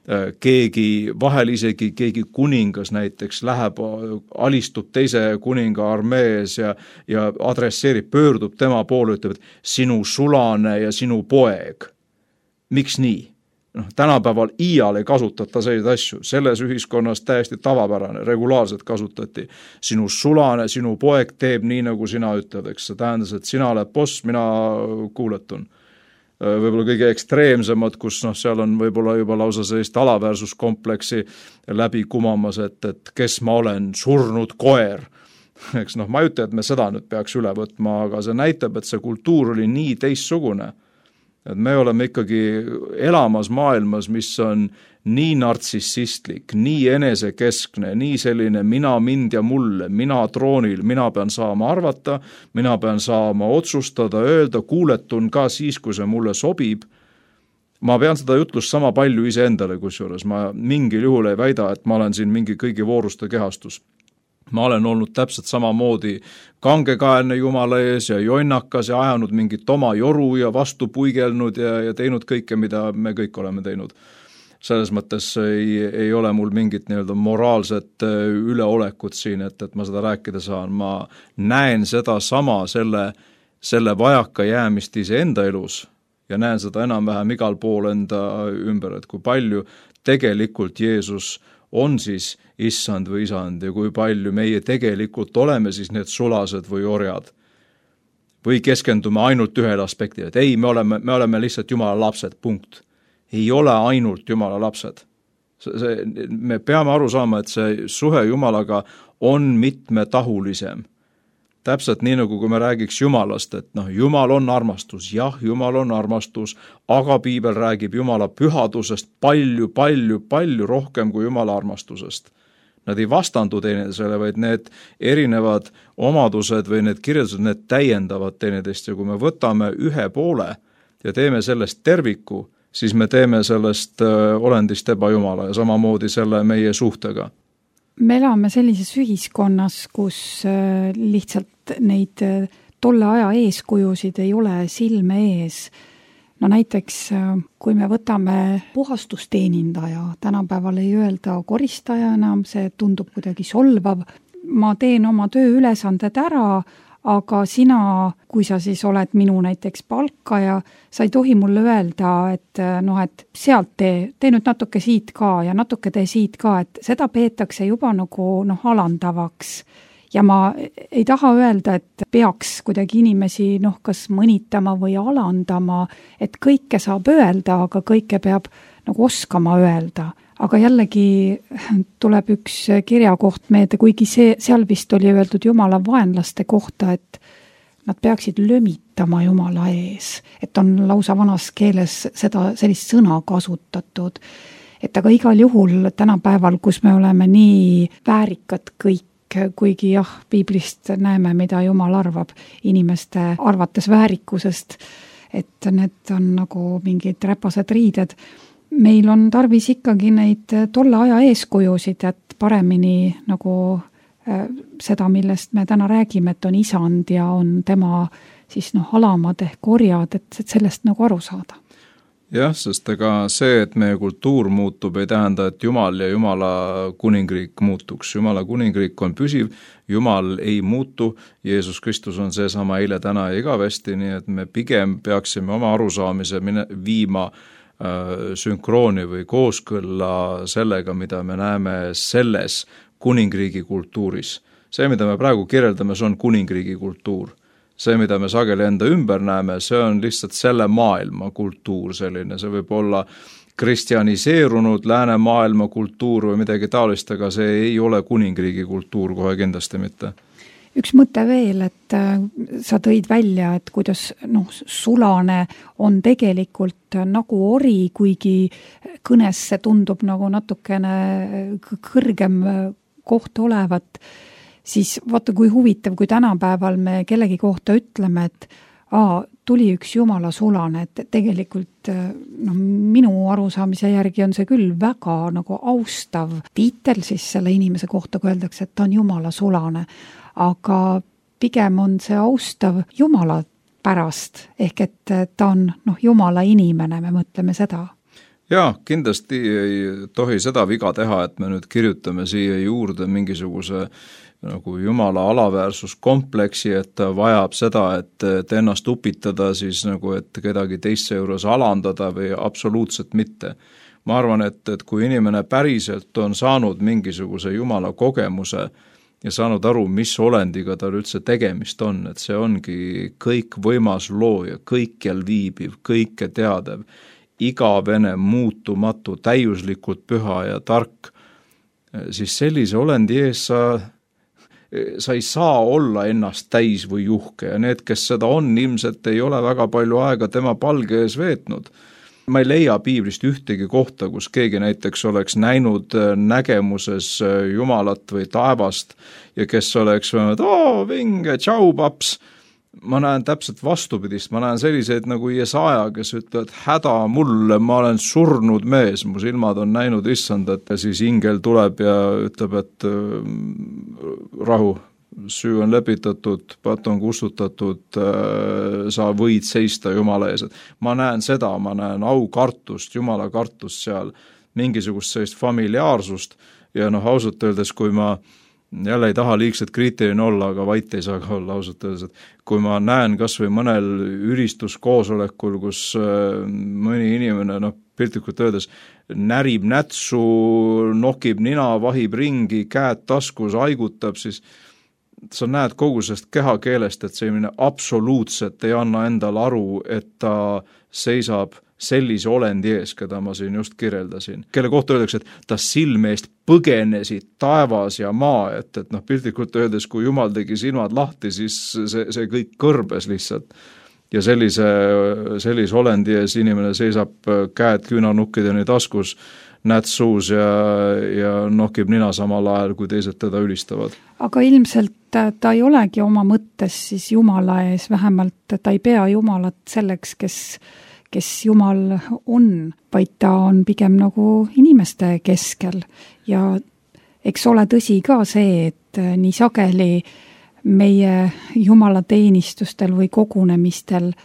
vahel isegi keegi kuningas näiteks läheb, alistub teise kuninga armees ja adresseerib, pöördub tema poole, ütleb, et sinu sulane ja sinu poeg. Miks nii? Tänapäeval iial ei kasutata selliseid asju, selles ühiskonnas täiesti tavapärane, regulaarselt kasutati. Sinu sulane, sinu poeg teeb nii, nagu sina ütled, eks see tähendas, et sina oled boss, mina kuuletun. Võib-olla kõige ekstreemsemad, kus seal on võib-olla juba lausa sellist alaväärsuskompleksi läbi kumamas, et kes ma olen, surnud koer. Eks ma ei ütle, et me seda nüüd peaks üle võtma, aga see näitab, et see kultuur oli nii teistsugune. Et me oleme ikkagi elamas maailmas, mis on nii nartsissistlik, nii enesekeskne, nii selline mina, mind ja mulle, mina troonil, mina pean saama arvata, mina pean saama otsustada, öelda, kuuletun ka siis, kui see mulle sobib. Ma pean seda jutlust sama palju iseendale kusjuures, ma mingil juhul ei väida, et ma olen siin mingi kõigi vooruste kehastus. Ma olen olnud täpselt samamoodi kangekaelne Jumala ees ja jonnakas ja ajanud mingit oma joru ja vastu puigelnud ja teinud kõike, mida me kõik oleme teinud. Selles mõttes ei ole mul mingit nii-öelda moraalset üleolekut siin, et ma seda rääkida saan. Ma näen seda sama selle vajaka jäämist iseenda elus ja näen seda enam-vähem igal pool enda ümber, et kui palju tegelikult Jeesus on siis issand või isand ja kui palju meie tegelikult oleme siis need sulased või orjad. Või keskendume ainult ühele aspektile, et ei, me oleme lihtsalt Jumala lapsed, punkt. Ei ole ainult Jumala lapsed. Me peame aru saama, et see suhe Jumalaga on mitmetahulisem. Täpselt nii, nagu kui me räägiks Jumalast, et Jumal on armastus, jah, Jumal on armastus, aga piibel räägib Jumala pühadusest palju rohkem kui Jumala armastusest. Nad ei vastandu teineteisele, vaid need erinevad omadused või need kirjeldused, need täiendavad teineteist ja kui me võtame ühe poole ja teeme sellest terviku, siis me teeme sellest olendist ebajumala ja samamoodi selle meie suhtega. Me elame sellises ühiskonnas, kus lihtsalt neid tolle aja eeskujusid ei ole silme ees. no näiteks, kui me võtame puhastusteenindaja, tänapäeval ei öelda koristaja enam, see tundub kuidagi solvav. Ma teen oma tööülesanded ära, aga sina, kui sa siis oled minu näiteks palkaja, sa ei tohi mulle öelda, et et sealt tee nüüd natuke siit ka ja natuke tee siit ka, et seda peetakse juba nagu alandavaks. Ja ma ei taha öelda, et peaks kuidagi inimesi kas mõnitama või alandama, et kõike saab öelda, aga kõike peab nagu oskama öelda. Aga jällegi tuleb üks kirjakoht meelde, kuigi seal vist oli öeldud Jumala vaenlaste kohta, et nad peaksid lömitama Jumala ees. Et on lausa vanas keeles sellist sõna kasutatud. Et aga igal juhul tänapäeval, kus me oleme nii väärikad kõik, kuigi piiblist näeme, mida Jumal arvab inimeste arvates väärikusest, et need on nagu mingid räpased riided. Meil on tarvis ikkagi neid tolle aja eeskujusid, et paremini nagu seda, millest me täna räägime, et on isand ja on tema siis alamad ehk orjad, et sellest nagu aru saada. Jah, sest ega see, et meie kultuur muutub, ei tähenda, et Jumal ja Jumala kuningriik muutuks. Jumala kuningriik on püsiv, Jumal ei muutu, Jeesus Kristus on seesama eile, täna ja igavesti, nii et me pigem peaksime oma arusaamise viima sünkrooni või kooskõlla sellega, mida me näeme selles kuningriigi kultuuris. See, mida me praegu kirjeldame, see on kuningriigi kultuur. See, mida me sageli enda ümber näeme, see on lihtsalt selle maailma kultuur selline, see võib olla kristjaniseerunud läänemaailma kultuur või midagi taolist, aga see ei ole kuningriigi kultuur kohe kindlasti mitte. Üks mõte veel, et sa tõid välja, et kuidas sulane on tegelikult nagu ori, kuigi kõnes see tundub nagu natukene kõrgem koht olevat, siis vaata, kui huvitav, kui tänapäeval me kellegi kohta ütleme, et tuli üks Jumala sulane, et tegelikult minu arusaamise järgi on see küll väga nagu austav tiitel siis selle inimese kohta, kui öeldakse, et ta on Jumala sulane, aga pigem on see austav Jumala pärast, ehk et ta on Jumala inimene, me mõtleme seda. Jaa, kindlasti ei tohi seda viga teha, et me nüüd kirjutame siia juurde mingisuguse nagu Jumala alaväärsuskompleksi, et ta vajab seda, et ennast upitada siis nagu, et kedagi teiste juures alandada või absoluutselt mitte. Ma arvan, et kui inimene päriselt on saanud mingisuguse Jumala kogemuse ja saanud aru, mis olendiga tal üldse tegemist on, et see ongi kõik võimas looja, kõikjal viibiv, kõike teadev, igavene, muutumatu, täiuslikult püha ja tark, siis sellise olendi ees sa ei saa olla ennast täis või juhke ja need, kes seda on, ilmselt ei ole väga palju aega tema palge ees veetnud. Ma ei leia piiblist ühtegi kohta, kus keegi näiteks oleks näinud nägemuses Jumalat või taevast ja kes oleks öelnud, vinge, tšau paps. Ma näen täpselt vastupidist, ma näen selliseid nagu Jesaja, kes ütlevad, häda mulle, ma olen surnud mees, mu silmad on näinud issandat ja siis ingel tuleb ja ütleb, et rahu, süü on lepitatud, patt on kustutatud, sa võid seista Jumala ees. Ma näen seda, ma näen aukartust, Jumala kartust seal, mingisugust sellist familiaarsust ja ausalt öeldes, kui ma jälle ei taha liigselt kriitiline olla, aga vait ei saa ka olla ausalt öeldes, et kui ma näen kas või mõnel üristuskoosolekul, kus mõni inimene, piltlikult öeldes, närib nätsu, nokib nina, vahib ringi, käed taskus, haigutab, siis sa näed kogu sellest kehakeelest, et see inimene absoluutselt ei anna endale aru, et ta seisab sellise olendi ees, keda ma siin just kirjeldasin, kelle kohta öeldakse, et ta silme eest põgenesid taevas ja maa, et piltlikult öeldes, kui Jumal tegi silmad lahti, siis see kõik kõrbes lihtsalt. Ja sellise olendi ees inimene seisab käed küünanukkideni taskus, näed suus ja nokib nina samal ajal, kui teised teda ülistavad. Aga ilmselt ta ei olegi oma mõttes siis Jumala ees, vähemalt ta ei pea Jumalat selleks, kes Jumal on, vaid ta on pigem nagu inimeste keskel. Ja eks ole tõsi ka see, et nii sageli meie Jumala teenistustel või kogunemistel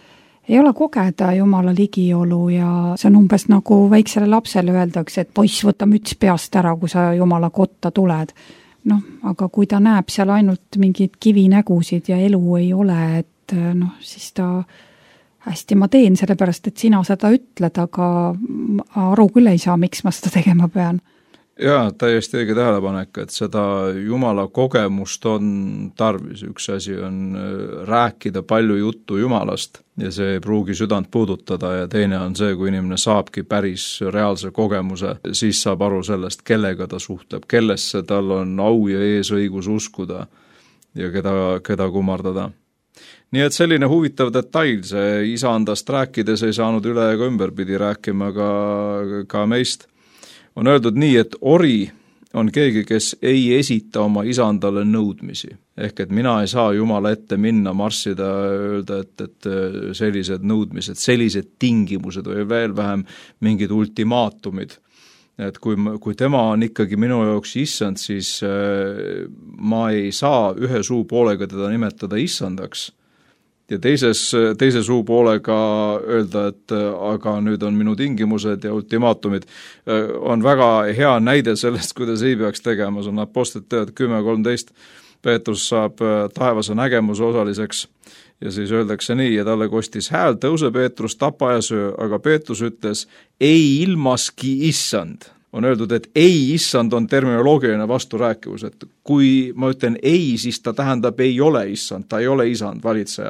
ei ole kogeda Jumala ligiolu ja see on umbes nagu väiksele lapsele öeldakse, et poiss, võta müts peast ära, kui sa Jumala kotta tuled. Noh, aga kui ta näeb seal ainult mingid kivinägusid ja elu ei ole, et siis ta hästi ma teen, sellepärast, et sina seda ütled, aga aru küll ei saa, miks ma seda tegema pean. Jaa, täiesti õige tähelepanek, et seda Jumala kogemust on tarvis. Üks asi on rääkida palju juttu Jumalast ja see ei pruugi südant puudutada ja teine on see, kui inimene saabki päris reaalse kogemuse, siis saab aru sellest, kellega ta suhtleb, kellesse tal on au ja eesõigus uskuda ja keda kummardada. Nii et selline huvitav detail, see isandast rääkides ei saanud üle ega ümber, pidi rääkima ka meist. On öeldud nii, et ori on keegi, kes ei esita oma isandale nõudmisi. Ehk et mina ei saa Jumala ette minna, marssida, öelda, et sellised nõudmised, sellised tingimused või veel vähem mingid ultimaatumid. Et kui tema on ikkagi minu jaoks issand, siis ma ei saa ühe suupoolega teda nimetada issandaks. Ja teise suupoolega öelda, et aga nüüd on minu tingimused ja ultimaatumid, on väga hea näide sellest, kuidas ei peaks tegema. See on Apostlite teod 10.13. Peetrus saab taevase nägemuse osaliseks ja siis öeldakse nii, ja talle kostis hääl, tõuse Peetrus, tapa ja söö, aga Peetrus ütles, ei ilmaski issand. On öeldud, et ei issand on terminoloogiline vasturääkivus, et kui ma ütlen ei, siis ta tähendab ei ole issand, ta ei ole isand, valitseja.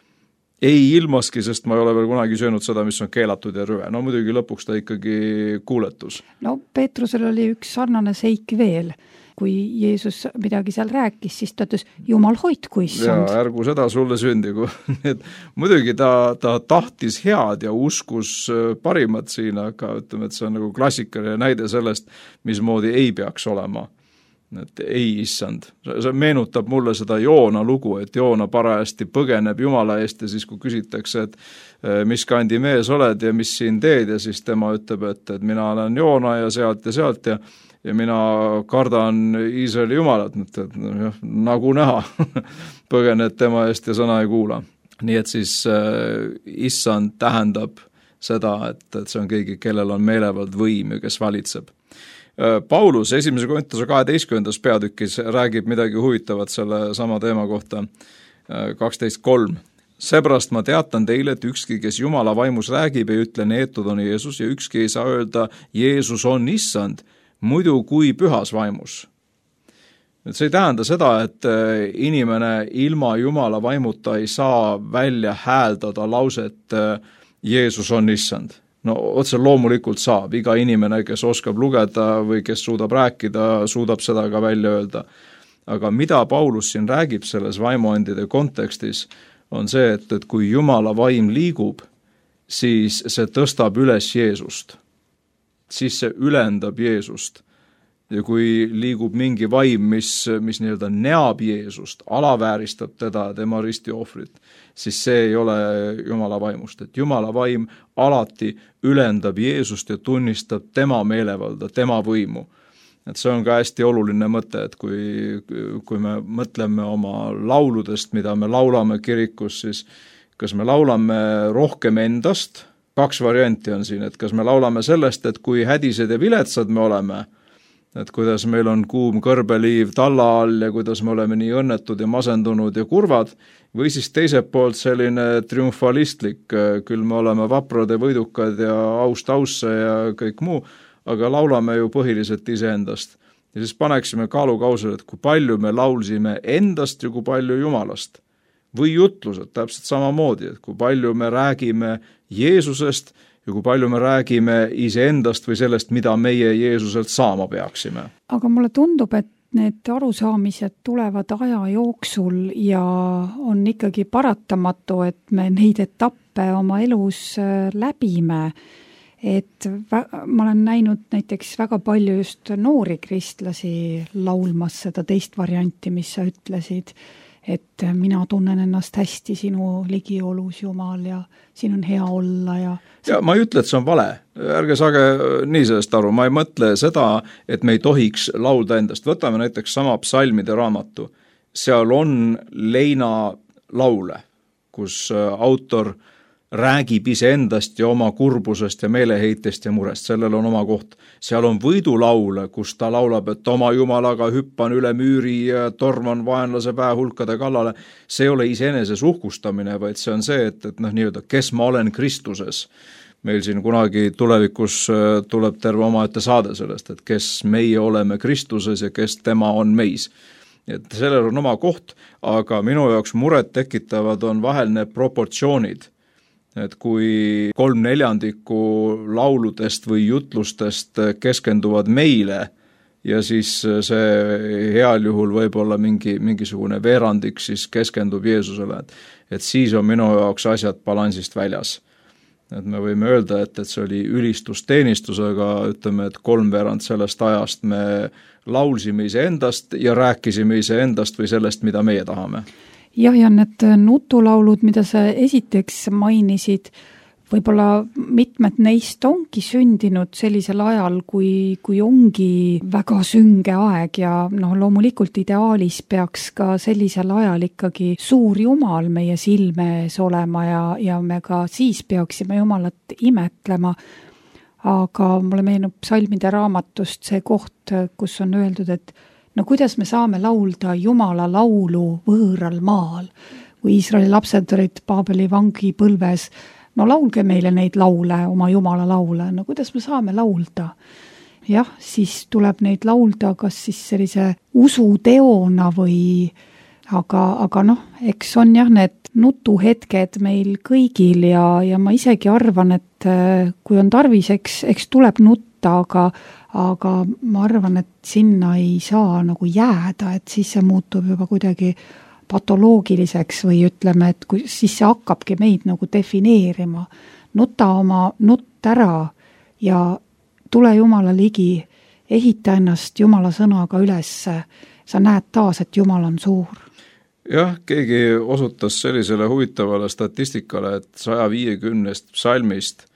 Ei ilmaski, sest ma ei ole veel kunagi söönud seda, mis on keelatud ja rüve. No muidugi lõpuks ta ikkagi kuuletus. No Peetrusel oli üks sarnane seik veel. Kui Jeesus midagi seal rääkis, siis ta ütles, Jumal hoidku issand. Ja ärgu seda sulle sündigu. Muidugi ta tahtis head ja uskus parimat siin, aga ütleme, et see on nagu klassikaline näide sellest, mismoodi ei peaks olema. Et ei issand. See meenutab mulle seda Joona lugu, et Joona parajasti põgeneb Jumala eest ja siis kui küsitakse, et mis kandi mees oled ja mis siin teed ja siis tema ütleb, et mina olen Joona ja sealt ja mina kardan Iisraeli Jumalat, et nagu näha põgened tema eest ja sõna ei kuula. Nii et siis issand tähendab seda, et see on keegi, kellel on meelevald võim ja kes valitseb. Paulus 1. Korintuse 12. peatükis räägib midagi huvitavat selle sama teema kohta 12.3. Seepärast ma teatan teile, et ükski, kes Jumala vaimus räägib, ei ütle neetud on Jeesus ja ükski ei saa öelda Jeesus on issand, muidu kui pühas vaimus. See ei tähenda seda, et inimene ilma Jumala vaimuta ei saa välja hääldada lauset Jeesus on issand. No otse loomulikult saab, iga inimene, kes oskab lugeda või kes suudab rääkida, suudab seda ka välja öelda. Aga mida Paulus siin räägib selles vaimuandide kontekstis, on see, et kui Jumala vaim liigub, siis see tõstab üles Jeesust. Siis see ülendab Jeesust. Ja kui liigub mingi vaim, mis nii-öelda neab Jeesust, alavääristab teda, tema ristiohvrit, siis see ei ole Jumala vaimust. Et Jumala vaim alati ülendab Jeesust ja tunnistab tema meelevalda, tema võimu. Et see on ka hästi oluline mõte, et kui me mõtleme oma lauludest, mida me laulame kirikus, siis kas me laulame rohkem endast? 2 varianti on siin, et kas me laulame sellest, et kui hädised ja viletsad me oleme, et kuidas meil on kuum kõrbeliiv talla all ja kuidas me oleme nii õnnetud ja masendunud ja kurvad, või siis teiselt poolt selline triumfalistlik, küll me oleme vaprad ja võidukad ja aust ausse ja kõik muu, aga laulame ju põhiliselt iseendast. Ja siis paneksime kaalukausele, et kui palju me laulsime endast ja kui palju Jumalast. Või jutlused täpselt samamoodi, et kui palju me räägime Jeesusest ja kui palju me räägime iseendast või sellest, mida meie Jeesuselt saama peaksime. Aga mulle tundub, et need arusaamised tulevad aja jooksul ja on ikkagi paratamatu, et me neid etappe oma elus läbime. Et ma olen näinud näiteks väga palju just noori kristlasi laulmas seda teist varianti, mis sa ütlesid, et mina tunnen ennast hästi sinu ligiolus, Jumal, ja siin on hea olla. Ja ma ei ütle, et see on vale. Ärge saage nii sellest aru. Ma ei mõtle seda, et me ei tohiks laulda endast. Võtame näiteks sama psalmide raamatu. Seal on leina laule, kus autor räägib iseendast ja oma kurbusest ja meeleheitest ja murest, sellel on oma koht. Seal on võidulaule, kus ta laulab, et oma Jumalaga hüppan üle müüri ja torman vaenlase väehulkade kallale. See ei ole iseeneses uhkustamine, vaid see on see, et nii-öelda, kes ma olen Kristuses. Meil siin kunagi tulevikus tuleb terve omaette saade sellest, et kes meie oleme Kristuses ja kes tema on meis. Et sellel on oma koht, aga minu jaoks muret tekitavad on vahel need proportsioonid. Et kui 3/4 lauludest või jutlustest keskenduvad meile ja siis see heal juhul võib olla mingisugune veerandik siis keskendub Jeesusele, et siis on minu jaoks asjad balansist väljas. Et me võime öelda, et see oli ülistusteenistusega, ütleme, et 3/4 sellest ajast me laulsime iseendast ja rääkisime iseendast või sellest, mida meie tahame. Jah, ja need nutulaulud, mida sa esiteks mainisid, võib-olla mitmed neist ongi sündinud sellisel ajal, kui ongi väga sünge aeg ja loomulikult ideaalis peaks ka sellisel ajal ikkagi suur Jumal meie silme ees olema ja me ka siis peaksime Jumalat imetlema. Aga mulle meenub psalmide raamatust see koht, kus on öeldud, et kuidas me saame laulda Jumala laulu võõral maal, kui Iisraeli lapsed olid Paabeli vangipõlves, laulge meile neid laule, oma Jumala laule, kuidas me saame laulda? Jah, siis tuleb neid laulda kas siis sellise usuteona või, aga eks on jah need nutuhetked meil kõigil ja ma isegi arvan, et kui on tarvis, eks tuleb nutta, aga ma arvan, et sinna ei saa jääda, et siis see muutub juba kuidagi patoloogiliseks või ütleme, et siis see hakkabki meid defineerima. Nuta oma nutt ära ja tule Jumala ligi, ehita ennast Jumala sõnaga üles. Sa näed taas, et Jumal on suur. Jah, keegi osutas sellisele huvitavale statistikale, et 150 psalmist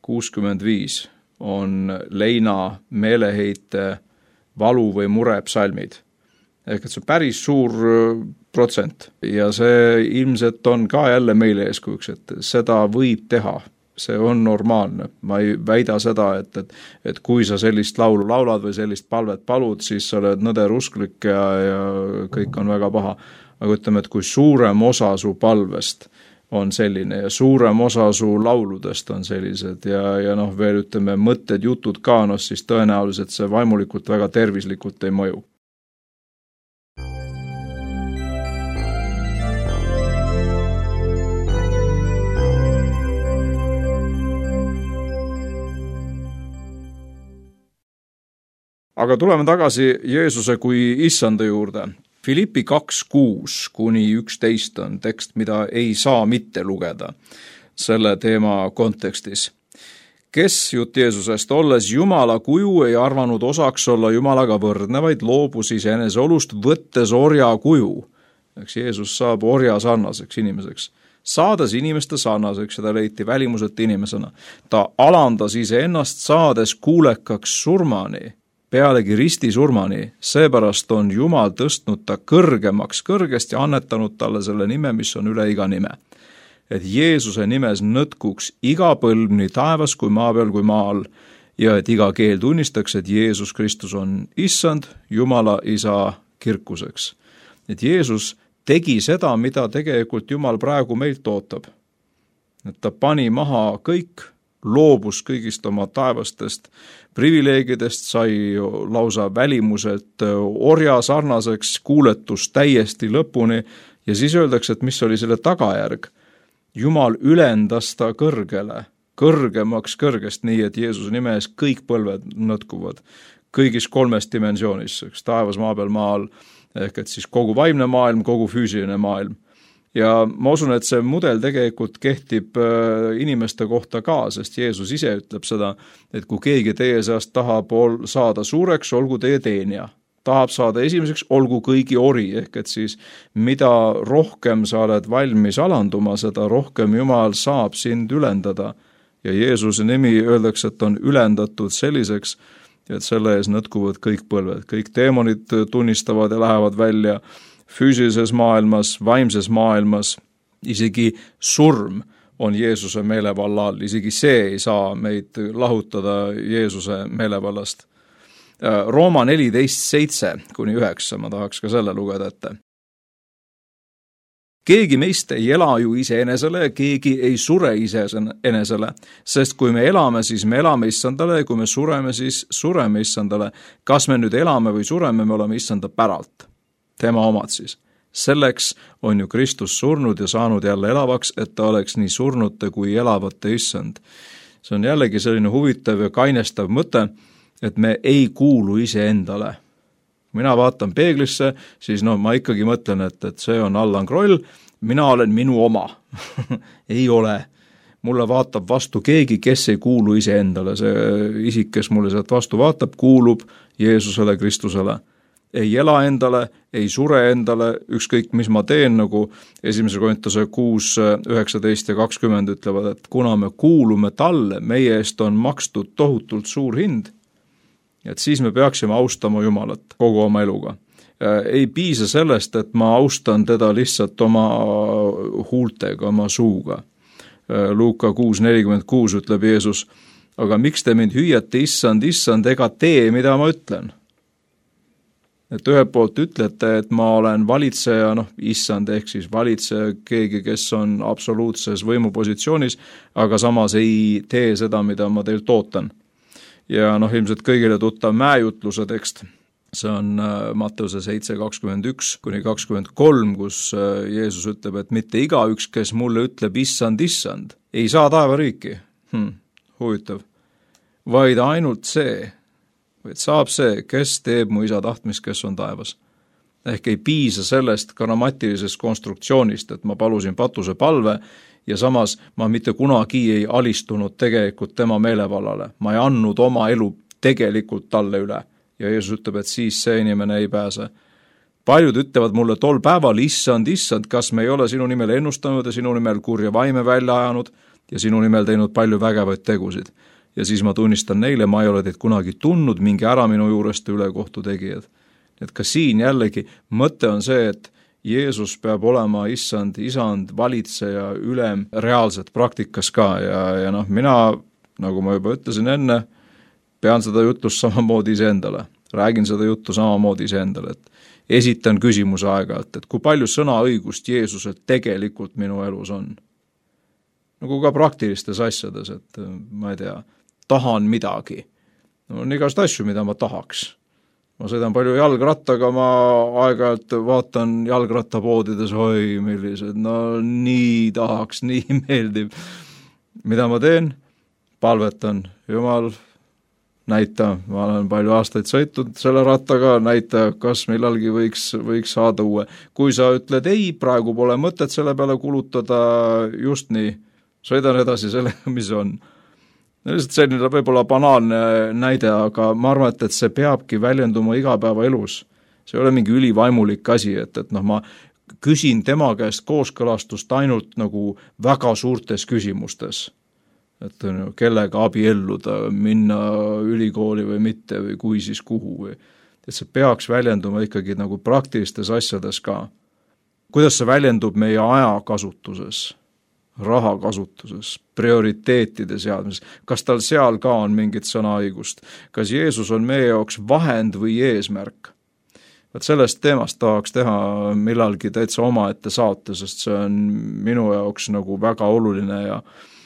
65 on leina, meeleheite, valu või mure psalmid. Ehk et see on päris suur protsent ja see ilmselt on ka jälle meile eeskujuks, et seda võib teha. See on normaalne. Ma ei väida seda, et kui sa sellist laulu laulad või sellist palvet palud, siis sa oled nõderusklik ja kõik on väga paha. Aga ütleme, et kui suurem osa su palvest on selline ja suurem osa su lauludest on sellised ja veel ütleme mõtted, jutud ka, siis tõenäoliselt see vaimulikult väga tervislikult ei mõju. Aga tuleme tagasi Jeesuse kui issanda juurde. Filippi 2:6-11 on tekst, mida ei saa mitte lugeda selle teema kontekstis. Kes jutt Jeesusest, olles Jumala kuju, ei arvanud osaks olla Jumalaga võrdne, vaid loobus iseenese olust, võttes orja kuju. Eks Jeesus saab orja sarnaseks inimeseks. Saades inimeste sarnaseks, seda leiti välimuselt inimesena. Ta alandas iseennast, saades kuulekaks surmani, pealegi ristisurmani, seepärast on Jumal tõstnud ta kõrgemaks kõrgest ja annetanud talle selle nime, mis on üle iga nime. Et Jeesuse nimes nõtkuks iga põlv nii taevas kui maa peal kui maal ja et iga keel tunnistaks, et Jeesus Kristus on issand Jumala isa kirkuseks. Et Jeesus tegi seda, mida tegelikult Jumal praegu meilt ootab. Et ta pani maha kõik, loobus kõigist oma taevastest privileegidest, sai lausa välimuselt orja sarnaseks, kuuletus täiesti lõpuni ja siis öeldakse, et mis oli selle tagajärg. Jumal ülendas ta kõrgele, kõrgemaks kõrgest, nii et Jeesuse nime ees kõik põlved nõtkuvad kõigis 3 dimensioonis, taevas, maa peal, maal, ehk et siis kogu vaimne maailm, kogu füüsiline maailm. Ja ma usun, et see mudel tegelikult kehtib inimeste kohta ka, sest Jeesus ise ütleb seda, et kui keegi teie seast tahab saada suureks, olgu teie teenija. Tahab saada esimeseks, olgu kõigi ori, ehk et siis mida rohkem sa oled valmis alanduma, seda rohkem Jumal saab sind ülendada. Ja Jeesuse nimi öeldakse, et on ülendatud selliseks, et selle ees nõtkuvad kõik põlved. Kõik teemonid tunnistavad ja lähevad välja füüsilises maailmas, vaimses maailmas, isegi surm on Jeesuse meelevalla all, isegi see ei saa meid lahutada Jeesuse meelevallast. Rooma 14:7-9, ma tahaks ka selle lugeda ette. Keegi meist ei ela ju iseenesele ja keegi ei sure iseenesele, sest kui me elame, siis me elame issandale ja kui me sureme, siis sureme issandale. Kas me nüüd elame või sureme, me oleme issanda päralt, tema omad siis. Selleks on ju Kristus surnud ja saanud jälle elavaks, et ta oleks nii surnute kui elavate issand. See on jällegi selline huvitav ja kainestav mõte, et me ei kuulu iseendale. Mina vaatan peeglisse, siis ma ikkagi mõtlen, et see on Allan Kroll, mina olen minu oma. Ei ole. Mulle vaatab vastu keegi, kes ei kuulu iseendale. See isik, kes mulle sealt vastu vaatab, kuulub Jeesusele, Kristusele. Ei ela endale, ei sure endale, ükskõik mis ma teen, nagu 1. Korintuse 6, 19 ja 20 ütlevad, et kuna me kuulume talle, meie eest on makstud tohutult suur hind, et siis me peaksime austama Jumalat kogu oma eluga. Ei piisa sellest, et ma austan teda lihtsalt oma huultega, oma suuga. Luuka 6:46 ütleb Jeesus, aga miks te mind hüüate, issand, ega tee, mida ma ütlen? Et ühelt poolt ütlete, et ma olen valitseja, issand ehk siis valitseja, keegi, kes on absoluutses võimupositsioonis, aga samas ei tee seda, mida ma teilt ootan. Ja ilmselt kõigile tuttav mäejutluse tekst, see on Matteuse 7:21-23, kus Jeesus ütleb, et mitte igaüks, kes mulle ütleb issand, ei saa taevariiki. Huvitav. Vaid ainult see, vaid saab see, kes teeb mu isa tahtmist, kes on taevas. Ehk ei piisa sellest grammatilisest konstruktsioonist, et ma palusin patuse palve ja samas ma mitte kunagi ei alistunud tegelikult tema meelevallale. Ma ei andnud oma elu tegelikult talle üle. Ja Jeesus ütleb, et siis see inimene ei pääse. Paljud ütlevad mulle tol päeval, issand, kas me ei ole sinu nimel ennustanud ja sinu nimel kurja vaime välja ajanud ja sinu nimel teinud palju vägevaid tegusid. Ja siis ma tunnistan neile, ma ei ole teid kunagi tundnud, mingi ära minu juurest ülekohtu tegijad. Et ka siin jällegi mõte on see, et Jeesus peab olema isand, valitseja, ülem reaalselt praktikas ka ja mina, nagu ma juba ütlesin enne, pean seda jutlust samamoodi iseendale. Räägin seda juttu samamoodi iseendale, et esitan küsimuse aeg-ajalt, et kui palju sõnaõigust Jeesusel tegelikult minu elus on. Nagu ka praktilistes asjades, et ma ei tea, tahan midagi. On igast asju, mida ma tahaks. Ma sõidan palju jalgrattaga, ma aeg-ajalt vaatan jalgrattapoodides, oi millised, nii tahaks, nii meeldib. Mida ma teen? Palvetan, Jumal, näita, ma olen palju aastaid sõitnud selle rattaga, näita, kas millalgi võiks saada uue. Kui sa ütled ei, praegu pole mõtet selle peale kulutada, just nii, sõidan edasi sellega, mis on. Lihtsalt selline võib-olla banaalne näide, aga ma arvan, et see peabki väljenduma igapäeva elus. See ei ole mingi ülivaimulik asi, et ma küsin tema käest kooskõlastust ainult nagu väga suurtes küsimustes. Et kellega abielluda, minna ülikooli või mitte või kui siis kuhu. Et see peaks väljenduma ikkagi nagu praktilistes asjades ka. Kuidas see väljendub meie ajakasutuses? Rahakasutuses, prioriteetide seadmises, kas tal seal ka on mingit sõnaõigust, kas Jeesus on meie jaoks vahend või eesmärk. Vaat sellest teemast tahaks teha millalgi täitsa omaette saate, sest see on minu jaoks nagu väga oluline ja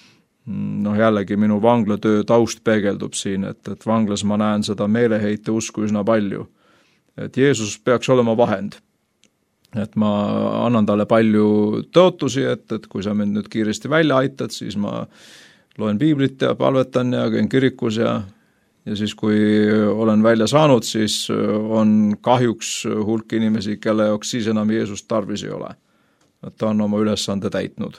jällegi minu vanglatöö taust peegeldub siin, et vanglas ma näen seda meeleheite usku üsna palju. Et Jeesus peaks olema vahend. Et ma annan talle palju tõotusi, et kui sa mind nüüd kiiresti välja aitad, siis ma loen piiblit ja palvetan ja käin kirikus ja siis kui olen välja saanud, siis on kahjuks hulk inimesi, kelle jaoks siis enam Jeesust tarvis ei ole. Et ta on oma ülesande täitnud.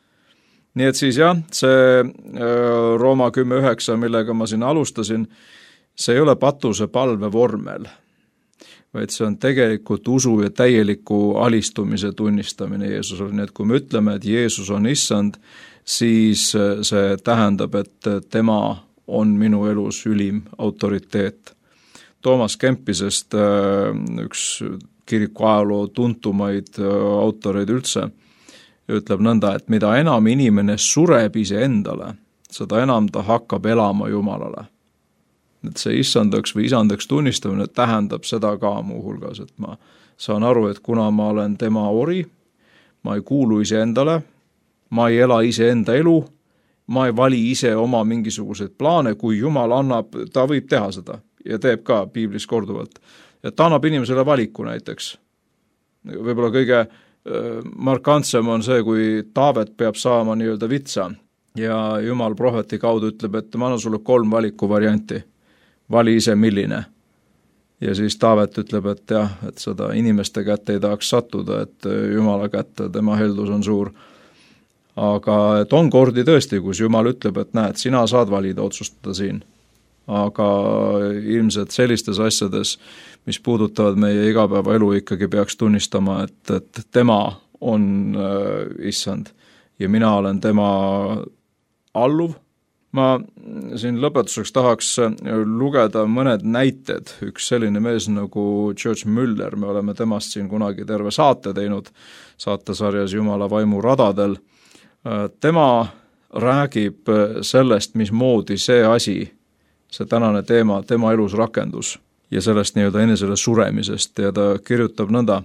Nii et siis see Rooma 10:9, millega ma siin alustasin, see ei ole patuse palve vormel, vaid see on tegelikult usu ja täieliku alistumise tunnistamine Jeesusele. Nii et kui me ütleme, et Jeesus on issand, siis see tähendab, et tema on minu elus ülim autoriteet. Toomas Kempisest, üks kiriku ajaloo tuntumaid autoreid üldse, ütleb nõnda, et mida enam inimene sureb iseendale, seda enam ta hakkab elama Jumalale. Et see issandaks või isandaks tunnistamine tähendab seda ka muuhulgas, et ma saan aru, et kuna ma olen tema ori, ma ei kuulu iseendale, ma ei ela iseenda elu, ma ei vali ise oma mingisuguseid plaane, kui Jumal annab, ta võib teha seda ja teeb ka piiblis korduvalt. Et ta annab inimesele valiku näiteks. Võib-olla kõige markantsem on see, kui Taavet peab saama nii-öelda vitsa ja Jumal prohveti kaudu ütleb, et ma annan sulle 3 valikuvarianti. Vali ise milline. Ja siis Taavet ütleb, et jah, et seda inimeste kätte ei tahaks sattuda, et Jumala kätte, tema heldus on suur. Aga et on kordi tõesti, kus Jumal ütleb, et näed, sina saad valida, otsustada siin. Aga ilmselt sellistes asjades, mis puudutavad meie igapäevaelu, ikkagi peaks tunnistama, et tema on issand ja mina olen tema alluv. Ma siin lõpetuseks tahaks lugeda mõned näited. Üks selline mees nagu George Müller, me oleme temast siin kunagi terve saate teinud saatesarjas Jumala vaimu radadel. Tema räägib sellest, mismoodi see asi, see tänane teema, tema elus rakendus ja sellest nii-öelda enesele suremisest ja ta kirjutab nõnda.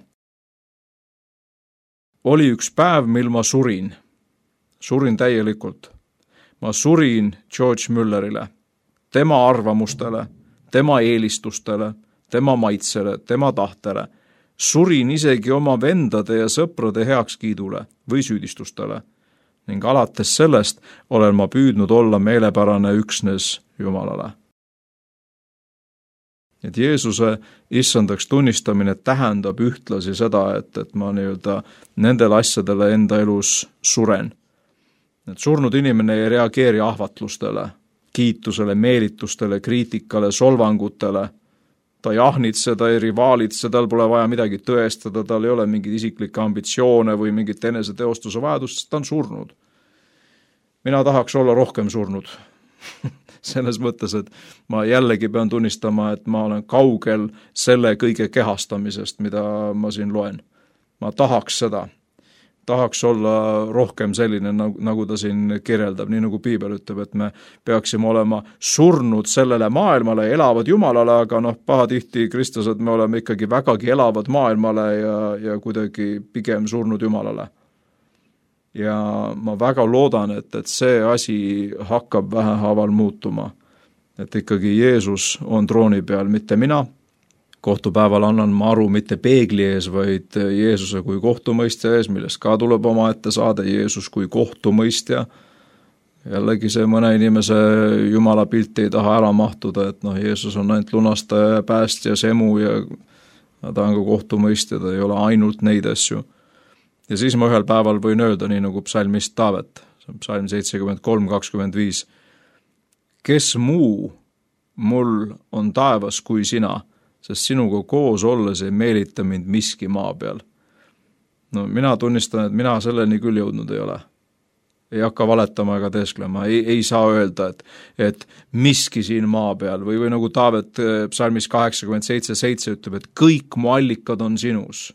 Oli üks päev, mil ma surin täielikult. Ma surin George Müllerile, tema arvamustele, tema eelistustele, tema maitsele, tema tahtele. Surin isegi oma vendade ja sõprade heakskiidule või süüdistustele. Ning alates sellest olen ma püüdnud olla meelepärane üksnes Jumalale. Et Jeesuse issandaks tunnistamine tähendab ühtlasi seda, et ma nii-öelda nendele asjadele enda elus suren. Et surnud inimene ei reageeri ahvatlustele, kiitusele, meelitustele, kriitikale, solvangutele. Ta ei ahnitse, ta ei rivaalitse, tal pole vaja midagi tõestada, tal ei ole mingeid isiklikke ambitsioone või mingit eneseteostuse vajadust, sest ta on surnud. Mina tahaks olla rohkem surnud. Selles mõttes, et ma jällegi pean tunnistama, et ma olen kaugel selle kõige kehastamisest, mida ma siin loen. Ma tahaks seda. Tahaks olla rohkem selline, nagu ta siin kirjeldab, nii nagu Piibel ütleb, et me peaksime olema surnud sellele maailmale ja elavad Jumalale, aga pahatihti kristlased me oleme ikkagi vägagi elavad maailmale ja kuidagi pigem surnud Jumalale. Ja ma väga loodan, et see asi hakkab vähehaaval muutuma. Et ikkagi Jeesus on trooni peal, mitte mina. Kohtupäeval annan ma aru mitte peegli ees, vaid Jeesuse kui kohtumõistja ees, millest ka tuleb oma ette saada Jeesus kui kohtumõistja. Jällegi see mõne inimese Jumala pilti ei taha ära mahtuda, et Jeesus on ainult lunastaja ja päästja, semu ja ta on ka kohtumõistja, ta ei ole ainult neid asju. Ja siis ma ühel päeval võin öelda, nii nagu psalmist Taavet, psalm 73:25. Kes muu mul on taevas kui sina, sest sinuga koos olles ei meelita mind miski maa peal. Mina tunnistan, et mina selleni küll jõudnud ei ole. Ei hakka valetama ega teesklema, ei saa öelda, et miski siin maa peal või nagu Taavet psalmis 87:7 ütleb, et kõik mu allikad on sinus.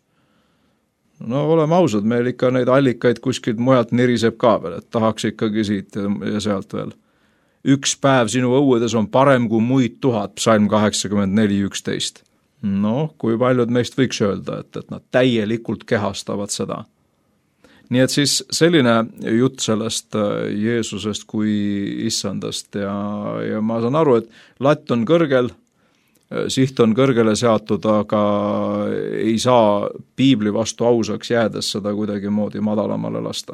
Oleme ausad, meil ikka neid allikaid kuskilt mujalt niriseb ka veel, et tahaks ikkagi siit ja sealt veel. Üks päev sinu õuedes on parem kui muid 1000, psalm 84:11. Kui paljud meist võiks öelda, et nad täielikult kehastavad seda. Nii et siis selline jutt sellest Jeesusest kui issandast ja ma saan aru, et latt on kõrgel, siht on kõrgele seatud, aga ei saa piibli vastu ausaks jäädes seda kuidagi moodi madalamale lasta.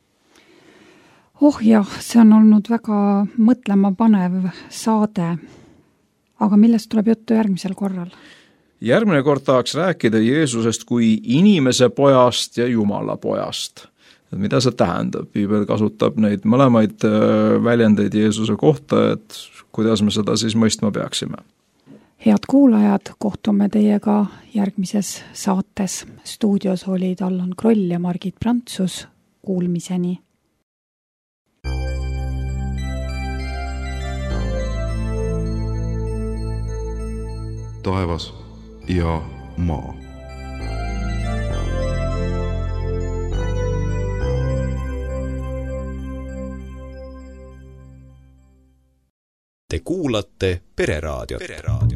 Jah, see on olnud väga mõtlema panev saade, aga millest tuleb juttu järgmisel korral? Järgmine kord tahaks rääkida Jeesusest kui inimese pojast ja Jumala pojast. Et mida see tähendab? Piibel kasutab neid mõlemaid väljendeid Jeesuse kohta, et kuidas me seda siis mõistma peaksime. Head kuulajad, kohtume teiega järgmises saates. Stuudios olid Allan Kroll ja Margit Prantsus. Kuulmiseni! Taevas ja maa. Te kuulate Pereraadiot.